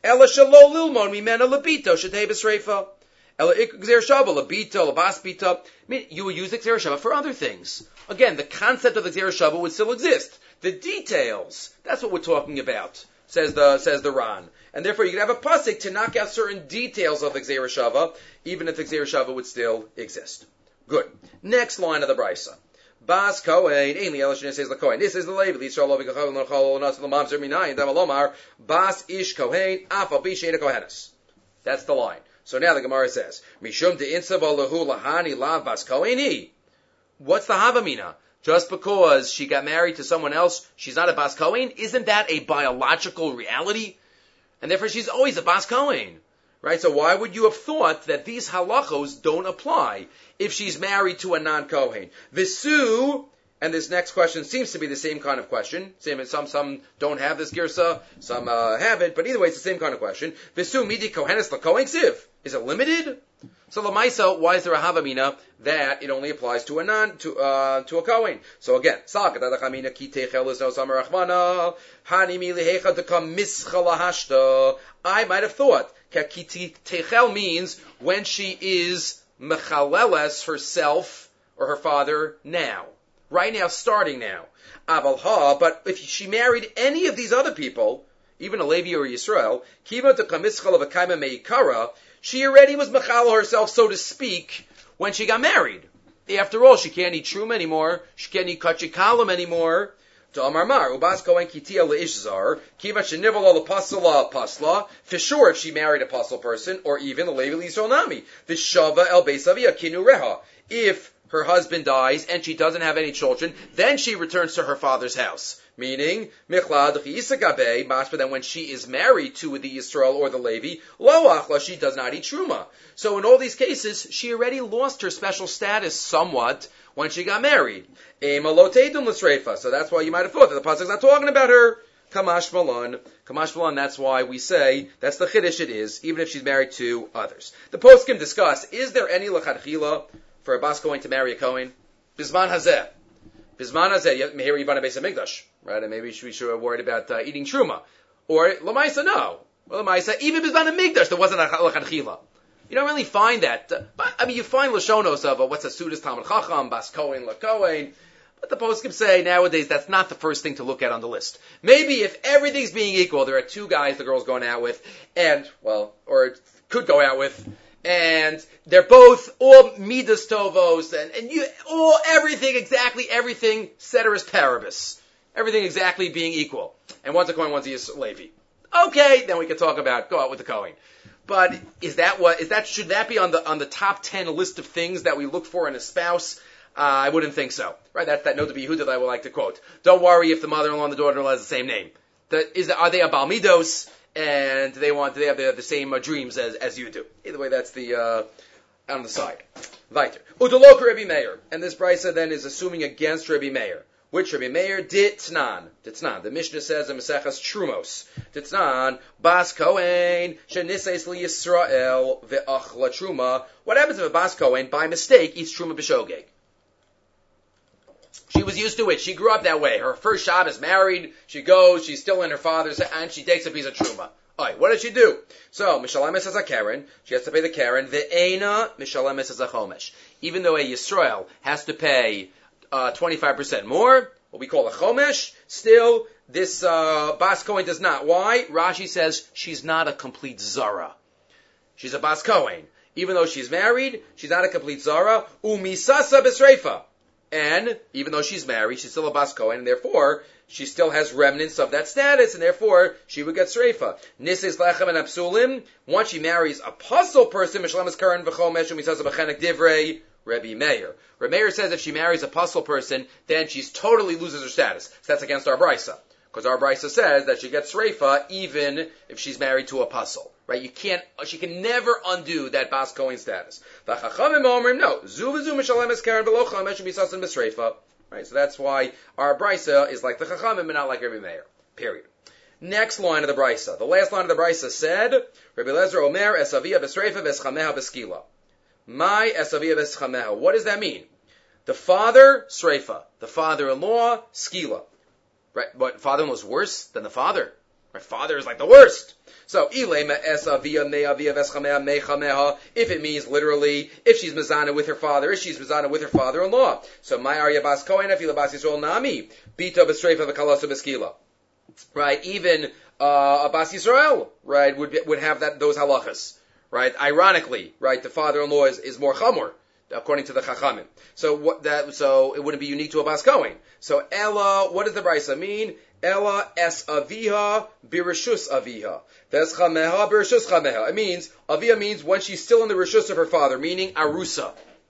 Ela shelo lilmon mimena labito shetei b'sreifa. Ela ikzer shava labito labas bita. I mean, you would use the Gzer Shava for other things. Again, the concept of the Gzer Shava would still exist. The details, that's what we're talking about, says the says the Ran. And therefore, you can have a pasuk to knock out certain details of the Gzer Shava, even if the Gzer Shava would still exist. Good. Next line of the Brisa. Bas Kohen, Ein Liel Shneses LaKohen. This is the Levi, Yisrael Lo V'Kachol Lo Chol Lo Nas Lo Mamzer Minayin Damalomar Bas Ish Kohen Af Al Pi Sheina Kohenes. That's the line. So now the Gemara says, Mishum De Insav Lahu Lahani Lav Bas Koheni. What's the Havamina? Just because she got married to someone else, she's not a Bas Kohen? Isn't that a biological reality? And therefore she's always a Bas Kohen. Right? So why would you have thought that these halachos don't apply if she's married to a non-Kohen? Visu, and this next question seems to be the same kind of question. Same, some some don't have this girsa, some uh, have it, but either way it's the same kind of question. Visu midi kohenes lakohen ksiv. Is it limited? So Lamaisa, why is there a havamina that it only applies to a non to uh, to a kohen? So again, sakatadachamina ki techel is no summer achmana hani milihecha to come mischalahashta. I might have thought ki techel means when she is mechaleles herself or her father now, right now, starting now. Avalha, but if she married any of these other people, even a Levi or Yisrael, kiva to come mischalav meikara. She already was mechal herself, so to speak, when she got married. After all, she can't eat shroom anymore. She can't eat kachikalam anymore. To Amar Mar, ubas kohen kitia leishzar, kiva shenival la pasla pasla. For sure, if she married a pasul person, or even the Levi Lisonami, the shava el beisavia kinu reha. If her husband dies and she doesn't have any children, then she returns to her father's house. Meaning, Michlad Isagabe, Mashba, that when she is married to the Yisrael or the Levi, Lo Achla, she does not eat Truma. So in all these cases, she already lost her special status somewhat when she got married. Ema Lo Teidum L'Sreifa. So that's why you might have thought that the Pasuk's not talking about her. Kamash Malon. Kamash Malon, that's why we say, that's the Chiddush it is, even if she's married to others. The poskim discuss, is there any L'Chadchila for a Bas Kohen to marry a Kohen? Bisman Hazeh. Bisman Hazeh, here you Beis HaMikdash. Right, and maybe we should have worried about uh, eating truma, or lamaisa. No, well, lamaisa. Even bisman hamikdash, there wasn't a lachadchila. You don't really find that. Uh, but I mean, you find lashonos of uh, what's a sudas talmid chacham, bas kohen, la kohen. But the poskim say nowadays that's not the first thing to look at on the list. Maybe if everything's being equal, there are two guys the girl's going out with, and well, or could go out with. And they're both all midas tovos, and, and you all everything exactly everything ceteris paribus. Everything exactly being equal. And one's a Kohen, one's a Levi. Okay, then we can talk about go out with the Kohen. But is that what is that should that be on the on the top ten list of things that we look for in a spouse? Uh, I wouldn't think so. Right? That's that note to be Yehuda that I would like to quote. Don't worry if the mother-in-law and the daughter-in-law has the same name. The, is are they a Baal Midos and do they want do they have the, the same uh, dreams as as you do? Either way, that's the uh, on the side. Weiter. Udolok Rabbi Meir, and this brisa then is assuming against Rabbi Meir. Which Rabbi Meir ditnan, ditnan. The Mishnah says in Maseches Trumos, ditnan bas kohen shenises li Yisrael ve'achla truma. What happens if a bas kohen by mistake eats truma b'shogeg? She was used to it. She grew up that way. Her first Shabbos married. She goes. She's still in her father's, and she takes a piece of truma. All right, what does she do? So Mishalemes as a Karen. She has to pay the Karen. Ve'ena Mishalemes as a Chomesh. Even though a Yisrael has to pay Uh, twenty-five percent more, what we call a chomesh, still, this uh, Bas Kohen does not. Why? Rashi says she's not a complete Zara. She's a Bas Kohen. Even though she's married, she's not a complete Zara. Umisasa b'sreifa. And even though she's married, she's still a Bas Kohen, and therefore, she still has remnants of that status, and therefore, she would get Sreifa. Nises lechem and apsulim, once she marries a puzzle person, Mishlemes Karen v'chomesh, umisasa b'chenek divrei, Rabbi Meir. Rabbi Meir says if she marries a puzzle person, then she totally loses her status. So that's against our brisa. Because our brisa says that she gets Sreifa even if she's married to a puzzle. Right? You can't, she can never undo that Bas Kohen status. V'chachamim omrim, no. Zu v'zu mishalem karen v'lo chomesh u'misasan b'sreifa. Right? So that's why our brisa is like the Chachamim and not like Rabbi Meir. Period. Next line of the brisa. The last line of the brisa said, Rabbi Lezer Omer esavia b'sreifa v'eschameha b'skila. My esavia v'eschameha. What does that mean? The father, Sreifa. The father-in-law, Skila. Right? But father-in-law is worse than the father. My father is like the worst. So, if it means literally, if she's mezana with her father, if she's mezana with her father-in-law. So, my arya bas kohen afila bas yisrael nami bita b'streifa v'kalasa b'skila. Right, even uh, a bas Yisrael, right, would would have that those halachas. Right, ironically, right, the father-in-law is, is more chamor, according to the Chachamim. So what that so it wouldn't be unique to a bas kohen. So Ella, what does the brisa mean? Ella es aviha birishus aviha. Ves chameha birishus chameha. It means aviha means when she's still in the rishus of her father, meaning arusa.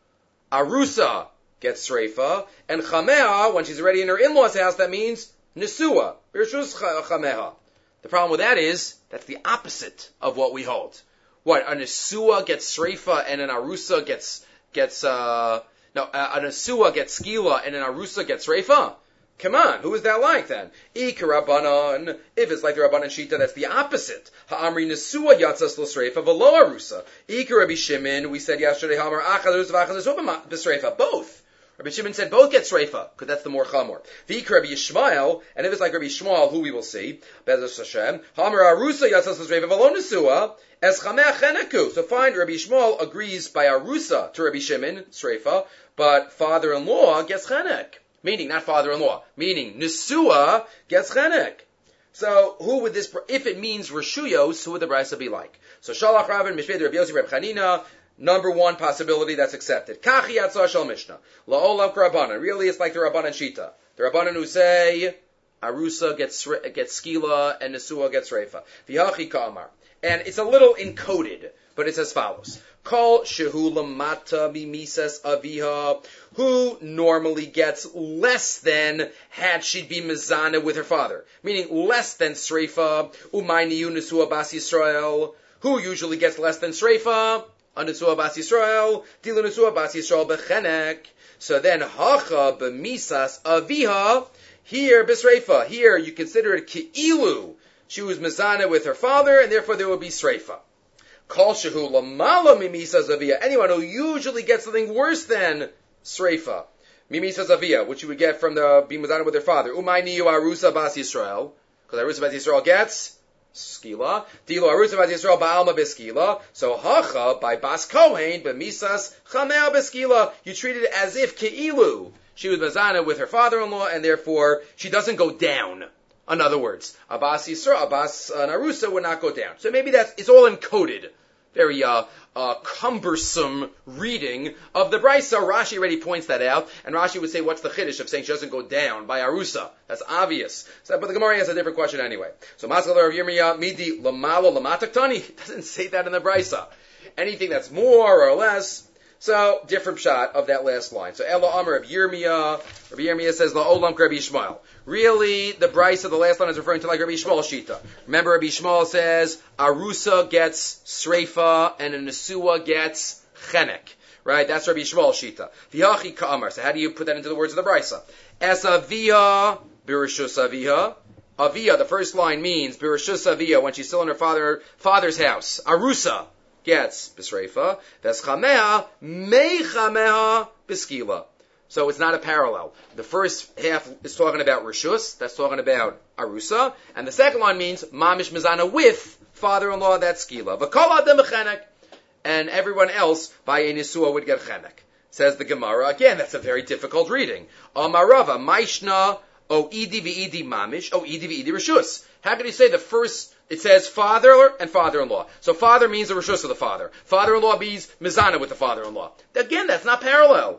Arusa gets sreifa, and chameha when she's already in her in-laws' house, that means nesua birishus chameha. The problem with that is that's the opposite of what we hold. What, a nesua gets sreifa and an arusa gets gets uh no a nesua gets skila and an arusa gets sreifa? Come on, who is that like then? Ika Rabbanan, if it's like the Rabbanan Shita, that's the opposite. Ha'amri nesua yatzas l'sreifa v'lo arusa. Ika Rabbi Shimon, we said yesterday, ha'amar achad arusa v'achad b'sreifa, both. Rabbi Shimon said both get sreifa, because that's the more chamor. V'ika Rabbi Yishmael, and if it's like Rabbi Yishmael, who we will see, Bezos Hashem, ha'amar arusa yatzas l'sreifa v'lo nesua, es chameh cheneku. So fine, Rabbi Yishmael agrees by arusa to Rabbi Shimon, sreifa, but father-in-law gets chenek. Meaning, not father-in-law. Meaning, Nesua gets chenek. So, who would this, if it means Rishuyos, who would the brisa be like? So, Shalach Rabin, Mishved Rabbi Yossi, Reb Chanina, number one possibility that's accepted. Kachi Yatzah Shal Mishnah. La'olam Rabbanan. Really, it's like the Rabbanan Shita. The Rabbanan who say, Arusa gets, gets Skila, and Nesua gets Reifa. V'hachi Ka'amar. And it's a little encoded, but it's as follows. Kol shehu lamata mimisas aviha, who normally gets less than had she been mezana with her father, meaning less than sreifa, umayniyu nesua bas Yisrael, who usually gets less than sreifa, a nesua bas Yisrael, dilu nesua bas Yisrael bechenek. So then hacha b'misas aviha, here b'sreifa, here you consider it ki'ilu, she was mezana with her father, and therefore there will be sreifa. Kol shehu lamala mimisa zavia. Anyone who usually gets something worse than sreifa, mimisa zavia, which you would get from the being mezana with their father. Umay niyu arusa bas Yisrael, because arusa bas Yisrael gets skila. Dilo arusa bas Yisrael ba'alma beskila. So hacha by bas kohen b'misas chamea beskila. You treat it as if keilu she was mezana with her father-in-law, and therefore she doesn't go down. In other words, Abbas Yisrael, Abbas uh, Narusa would not go down. So maybe that's, it's all encoded. Very uh, uh, cumbersome reading of the Brisa. Rashi already points that out, and Rashi would say, what's the chiddush of saying she doesn't go down by Arusa? That's obvious. So, but the Gemara has a different question anyway. So, Maskalar of Yirmiyah, Midi, Lamalo, Lamataktani, doesn't say that in the Brisa. Anything that's more or less. So, different shot of that last line. So, Ela Amar of Yirmiyah, Rabbi Yirmiyah says, La'olam Rabbi Yishmael. Really, the Brisa of the last line is referring to like Rabbi Yishmael Shita. Remember, Rabbi Yishmael says, Arusa gets Sreifa, and a Nesua gets Chenek. Right? That's Rabbi Yishmael Shita. V'yachi Ka'amar. So, how do you put that into the words of the Brisa? Es Aviyah, Birishus Aviyah. Aviyah, the first line means, Birishus Aviyah, when she's still in her father, father's house. Arusa gets Bisreifa, Veschameha, Mechameha, Biskila. So it's not a parallel. The first half is talking about Rishus, that's talking about Arusa, and the second one means Mamish Mizana with father-in-law, that's Skila. V'kol adam Chenek, and everyone else by a Nisua would get Chenek. Says the Gemara, again, that's a very difficult reading. Amarava, Maishna, O Idi v'Idi Mamish, O Idi v'Idi Rishus. How can you say the first, it says father and father-in-law. So father means the Rishus of the father. Father-in-law means Mizana with the father-in-law. Again, that's not parallel.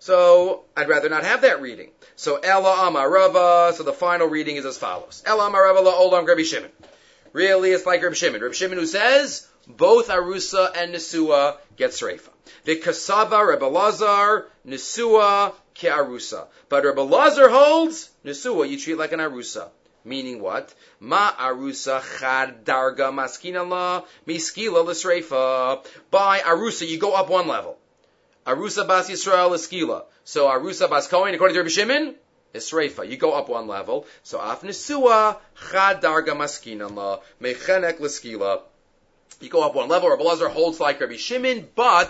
So I'd rather not have that reading. So Ela Amarava, so the final reading is as follows. Ela Amarava la'olam Rabbi Shimon. Really, it's like Rabbi Shimon. Rabbi Shimon who says, both Arusa and Nesua get Sreifa. V'kasava Rabbi Lazar, Nesua ke'arusa. But Rabbi Lazar holds, Nesua you treat like an Arusa. Meaning what? Ma arusa chad darga maskina la miskila l'sreifa. By arusa, you go up one level. Arusa bas Yisrael l'skila. So arusa bas Kohen, according to Rabbi Shimon, is sreifa. You go up one level. So af nesua chad darga maskina la mechenek l'skila. You go up one level. Rabbi Lazar holds like Rabbi Shimon, but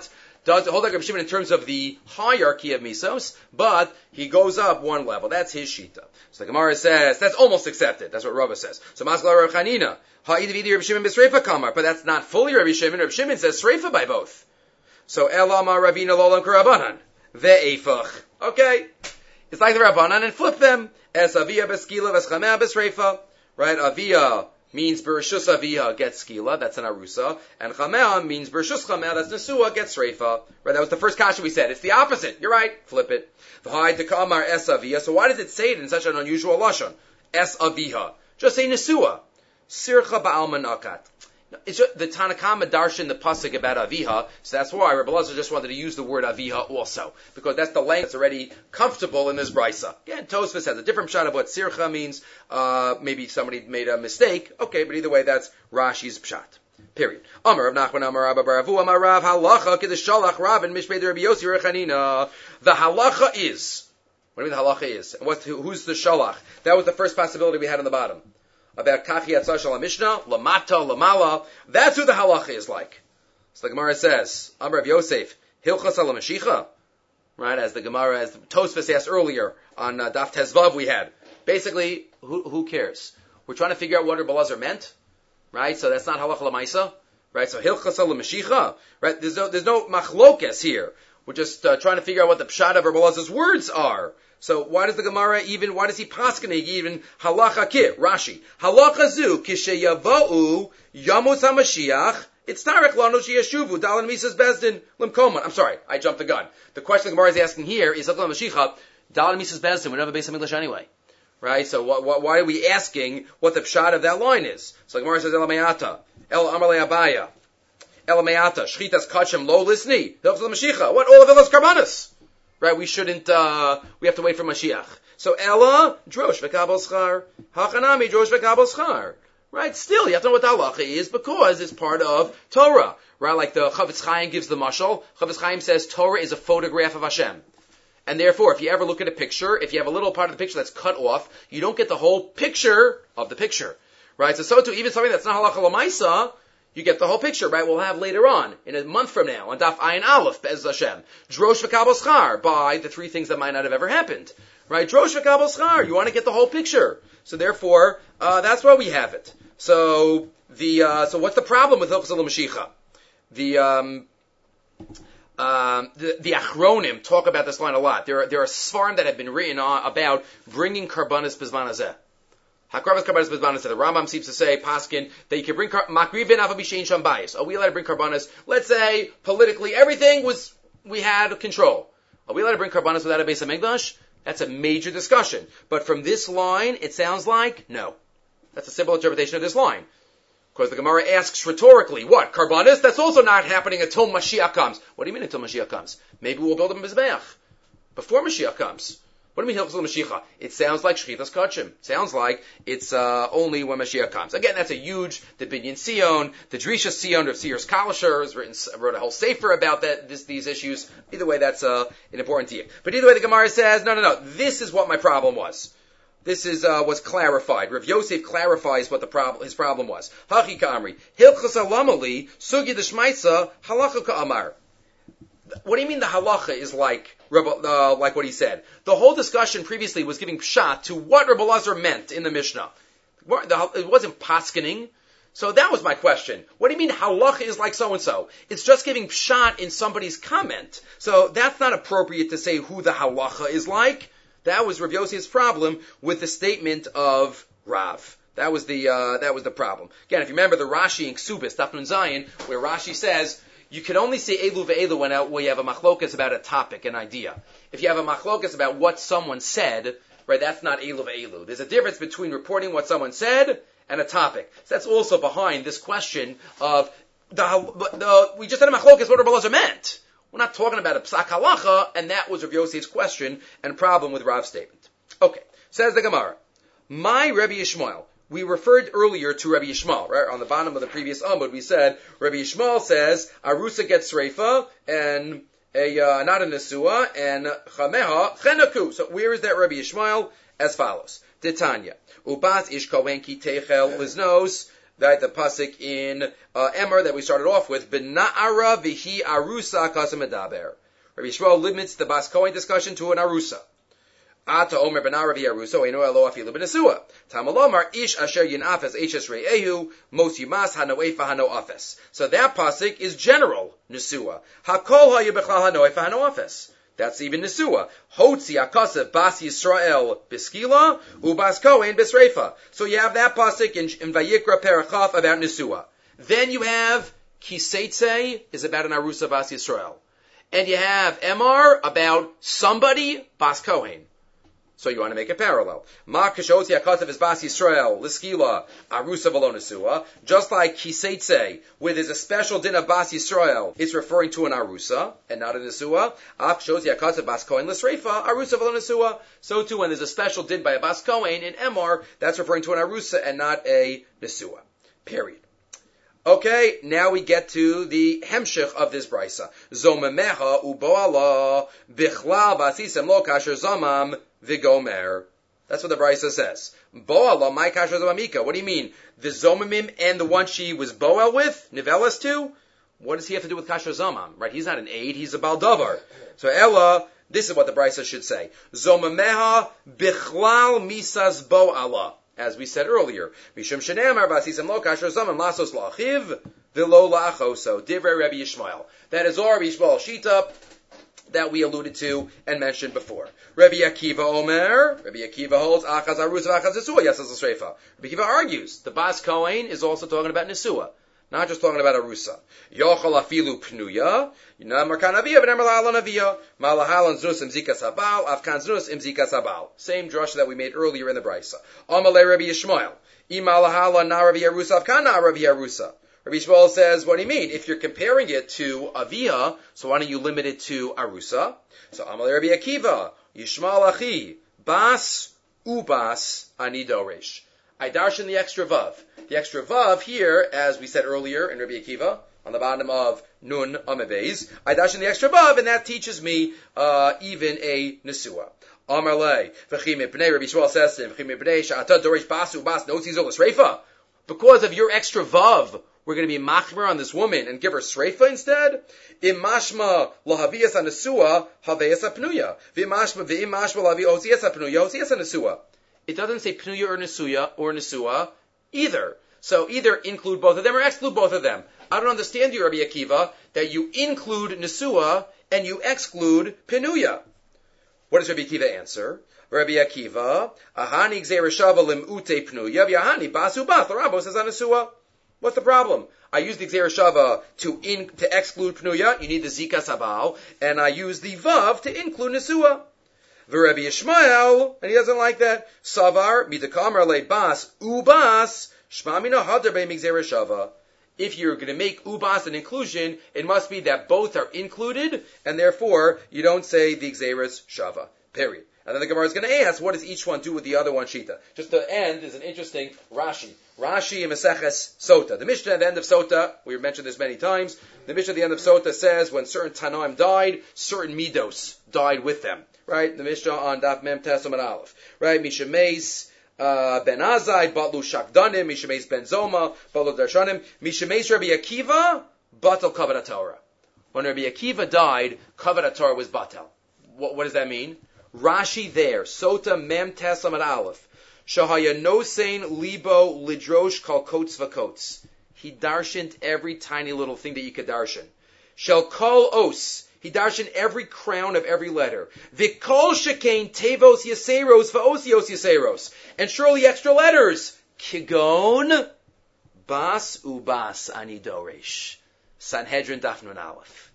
does hold like Rabbi Shimon in terms of the hierarchy of misos, but he goes up one level. That's his shita. So the Gemara says that's almost accepted. That's what Rava says. So Maskal Rav Chanina, ha'idividi Rabbi Shimon b'sreifa kamar, but that's not fully Rabbi Shimon. Rabbi Shimon says sreifa by both. So Elama Ravina Lolam Karabanan ve'efach. Okay, it's like the Rabbanan and flip them. Es avia beskila v'schamea b'sreifa. Right, avia means Bereshus Avia gets skila, that's an arusa, and Chamea means Bereshus Chamea, that's Nesua, gets reifa. Right, that was the first kasha we said. It's the opposite. You're right. Flip it. V'hai Dekamar Es Avia. So why does it say it in such an unusual lashon? Es Aviha. Just say Nesua. Sircha Ba'al Manakat. It's just, the Tanakama darshan the pasuk about Aviha, so that's why Rebbe Elazar just wanted to use the word Aviha also, because that's the language that's already comfortable in this brisa. Again, Tosfos has a different shot of what Sircha means. Uh, maybe somebody made a mistake. Okay, but either way, that's Rashi's pshat. Period. Amar Rav Nachman Amar Rabba Baravu Amar Rav Halacha Kiddush Shalach Rav and Mishmei Rabbi Yossi Rechanina. The halacha is. What do you mean the halacha is? And what's, who's the Shalach? That was the first possibility we had on the bottom. About Kachi Yatzah Shal Mishnah, Lamata, Lamala. That's who the halacha is like. So the Gemara says, Amar Rav Yosef, Hilchas Al Mashicha. Right, as the Gemara, as the Tosfos asked earlier on uh, Daf Tezvav we had. Basically, who, who cares? We're trying to figure out what Rebbe Elazar meant. Right, so that's not halacha l'maisa. Right, so Hilchas Al Mashicha. Right, there's no, there's no machlokes here. We're just uh, trying to figure out what the pshat of Rebbe Elazar's words are. So why does the Gemara even, why does he paskenig even halacha kit? Rashi. Halacha zu kisheyavau yamus hamashiach itzarech lanu sheyeshuvu dalan misas bezdin limkoman. I'm sorry, I jumped the gun. The question the Gemara is asking here is Dalan Mashiach, dalan misas bezdin. We don't have a base of English anyway. Right? So wh- wh- why are we asking what the pshat of that line is? So the Gemara says Elamayata. El Amarle Abaya. Elamayata. Shchitas kachem lo lisni. Hilchas Mashiach. What? All of Elas Karbanis. Right, we shouldn't, uh, we have to wait for Mashiach. So, Ella, drosh v'kabel schar. Hachanami, drosh v'kabel schar. Right, still, you have to know what the halacha is because it's part of Torah. Right, like the Chavetz Chaim gives the mashal. Chavetz Chaim says Torah is a photograph of Hashem. And therefore, if you ever look at a picture, if you have a little part of the picture that's cut off, you don't get the whole picture of the picture. Right, so so too, even something that's not halacha l'maisa, you get the whole picture, right? We'll have later on, in a month from now, on Daf Ayin Aleph, Be'ez Hashem. Drosh v'kabel schar, by the three things that might not have ever happened. Right? Drosh v'kabel schar, you want to get the whole picture. So therefore, uh, that's why we have it. So, the, uh, so what's the problem with Hilchos Mashiach? The, um, um, the, the Achronim talk about this line a lot. There are, there are svarim that have been written on, about bringing Karbanis Bizman Hazeh. Hakravis Karbanis Bizbanis. The Rambam seems to say, Paskin, that you can bring Makrivin Avabishain Shambayis. Are we allowed to bring Karbanis? Let's say, politically, everything was, we had control. Are we allowed to bring Karbanis without a Beis HaMikdash? That's a major discussion. But from this line, it sounds like, no. That's a simple interpretation of this line. Because the Gemara asks rhetorically, what? Karbanis? That's also not happening until Mashiach comes. What do you mean until Mashiach comes? Maybe we'll build a Mizbeach before Mashiach comes. What do you mean Hilchos Mashiach? It sounds like Shchitas Kachim. Sounds like it's uh, only when Mashiach comes. Again, that's a huge, the Binyan Sion, the Drisha Sion of Sears Kalisher has written, wrote a whole sefer about that, this, these issues. Either way, that's uh, an important deal. But either way, the Gemara says, no, no, no, this is what my problem was. This is uh, was clarified. Rav Yosef clarifies what the problem, his problem was. Hachi Kamri, Hilchos Alamali, Sugi Deshmaisa, Halacha Ka'amar. What do you mean the halacha is like uh, like what he said? The whole discussion previously was giving pshat to what Rebbe Elazar meant in the Mishnah. It wasn't paskening. So that was my question. What do you mean halacha is like so-and-so? It's just giving pshat in somebody's comment. So that's not appropriate to say who the halacha is like. That was Rav Yosef's problem with the statement of Rav. That was the uh, that was the problem. Again, if you remember the Rashi in Ksubis, Daf Nun Zayin, where Rashi says, you can only say Elu ve'elu when, when you have a machlokas about a topic, an idea. If you have a machlokas about what someone said, right, that's not Elu ve'elu. There's a difference between reporting what someone said and a topic. So that's also behind this question of, the, the we just had a machlokas what Rebbe Elazar meant. We're not talking about a psak halacha, and that was Rav Yosef's question and problem with Rav's statement. Okay, says the Gemara, my Rebbe Yishmael. We referred earlier to Rabbi Yishmael, right? On the bottom of the previous Amud, we said, Rabbi Yishmael says, Arusa gets Sreifa, and a, uh, not a Nesua, and Chameha, Chenaku. So where is that Rabbi Yishmael? As follows. Titania. Ubat ish kohen ki techel liznos, Right, the pasuk in uh, Emor that we started off with, B'na'ara v'hi arusa kasem medaber. Rabbi Yishmael limits the Bas Kohen discussion to an arusa. Ata omer b'na'ara v'hi arusa, eno elo afilu b'nesua. Tamalomar ish asher yinafes eishes re'ehu, mos yimas hanoefa hanoafes. So that pasuk is general nesua. Hakol ha'yu b'chlal hanoefa hanoafes. That's even Nesua. Hotzi akasev bas Yisrael biskila ubas Kohen bisreifa. So you have that pasuk in, in Vayikra Perachaf about Nesua. Then you have Kiseitze is about an Arusa bas Yisrael. And you have Emor about somebody bas Kohen. So you want to make a parallel. Ma kishotzi akasev is bas Yisrael liskila Arusa v'lo Nesua. Just like Kiseitze, where there's a special din of bas Yisrael, it's referring to an Arusa and not a Nesua. Af kishotzi akasev bas Kohen lisreifa Arusa v'lo Nesua. So too, when there's a special din by a bas Kohen in Emor, that's referring to an Arusa and not a Nesua. Period. Okay, now we get to the hemshich of this brisa. Zomemecha uboala bichlal basisem lo kasher zamam v'gomer. That's what the brisa says. Boala my kasher zamamika. What do you mean? The zomamim and the one she was boel with, nivelas too? What does he have to do with kasher zamam? Right? He's not an aid, he's a baldavar. So Ella, this is what the brisa should say. Zomemeha bichlal misas boala. As we said earlier, Mishum Shenemar Basisem Lo Kasher Zamam Lasos Lachiv V'Lo Lachoso Divrei Rabbi Yishmael. That is our Rabbi Yishmael Shita that we alluded to and mentioned before. Rabbi Akiva Omer, Rabbi Akiva holds Achaz Arus V'Achaz Nesua Yasas L'Sreifa. Rabbi Akiva argues the Bas Kohen is also talking about Nesua, not just talking about Arusa. Yochel Afilu Pnuya. Same drush that we made earlier in the brisa. Amalei Rabbi Yishmael. Imalahala na Rabbi Yerusa avkana Rabbi Yerusa. Rabbi Yishmael says, what do you mean? If you're comparing it to Avia, so why don't you limit it to Arusa? So Amalei Rabbi Akiva. Yishmael achi. Bas ubas ani dorish. I darshan the extra vav. The extra vav here, as we said earlier in Rabbi Akiva, on the bottom of Nun Amebez, I dash in the extra vav, and that teaches me uh, even a Nesua. Amarle, v'chim ipnei, Rabbi Yishmael says to him, v'chim ipnei, sha'ata dorish basu bas notzi zol esreifa. Because of your extra vav, we're going to be machmer on this woman and give her sreifa instead? Imashma lahaviyas ha-nesua, haveyas ha-pnuya. V'imashma v'imashma lahavi hosiyas ha-pnuya, hosiyas ha-nesua. It doesn't say pnuya or nesuya or nesua either. So either include both of them or exclude both of them. I don't understand you, Rabbi Akiva, that you include Nesua and you exclude Penuya. What does Rabbi Akiva answer? Rabbi Akiva, Ahani Gzereshava lim ute Penuya, v'ahani basu bas, the Rambam says on Nesua. What's the problem? I use the Gzereshava to in, to exclude Penuya, you need the Zika Sabal, and I use the Vav to include Nesua. Rabbi Yishmael, and he doesn't like that. Savar, midakamar le bas, ubas, shmamina hadar be Gzereshava. If you're going to make ubas an inclusion, it must be that both are included, and therefore you don't say the Gzeres Shava. Period. And then the Gemara is going to ask, what does each one do with the other one Shita? Just to end is an interesting Rashi. Rashi in Maseches Sota. The Mishnah at the end of Sota, we've mentioned this many times, the Mishnah at the end of Sota says when certain Tanaim died, certain Midos died with them. Right? The Mishnah on Daf Mem Tesam and Aleph. Right? Mishameis, Uh, Ben Azai, Batlu Shakdanim, Mishameis Ben Zoma, Batlu Darshanim, Mishameis Rabbi Akiva, Batal Kavod Torah. When Rabbi Akiva died, Kavod Torah was Batal. What, what does that mean? Rashi there, Sota Mem Tesam at Aleph, Shahaya Nosein Libo Lidrosh Kal Kots Vakots. He darshant every tiny little thing that you could darshan. Shall Kol Os. He darshan every crown of every letter. Vikol shekain tevos yaseros va'osios yaseros. And surely extra letters. Kigon bas ubas ani doresh. Sanhedrin Daf Nun Aleph.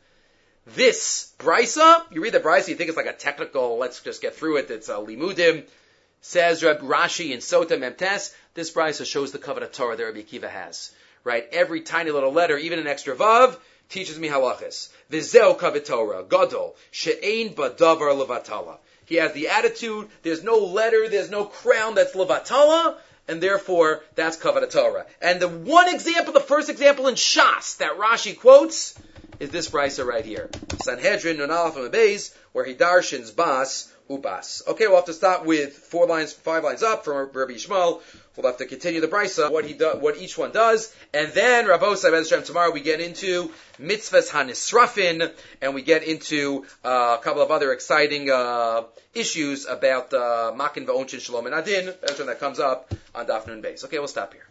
This brisa, you read the brisa, you think it's like a technical, let's just get through it, it's a limudim. Says Reb Rashi in Sota Memtes, this brisa shows the Kavod Torah that Rabbi Akiva has. Right? Every tiny little letter, even an extra vav, teaches me halachas. V'zeu Kavod Torah, gadol, she'ein badavar levatala. He has the attitude, there's no letter, there's no crown that's levatala, and therefore, that's Kavod Torah. And the one example, the first example in Shas that Rashi quotes, is this brisa right here. Sanhedrin Nun Aleph Amud Beis, where he darshins bas ubas. Okay, we'll have to start with four lines, five lines up from Rabbi Yishmael. We'll have to continue the brisa, what he do, what each one does, and then Rabosai Bezrem tomorrow we get into mitzvahs hanisrafin, and we get into uh, a couple of other exciting uh, issues about uh, makin va'onchin shalom and adin. That's when that comes up on Daf Nun Beis. Okay, we'll stop here.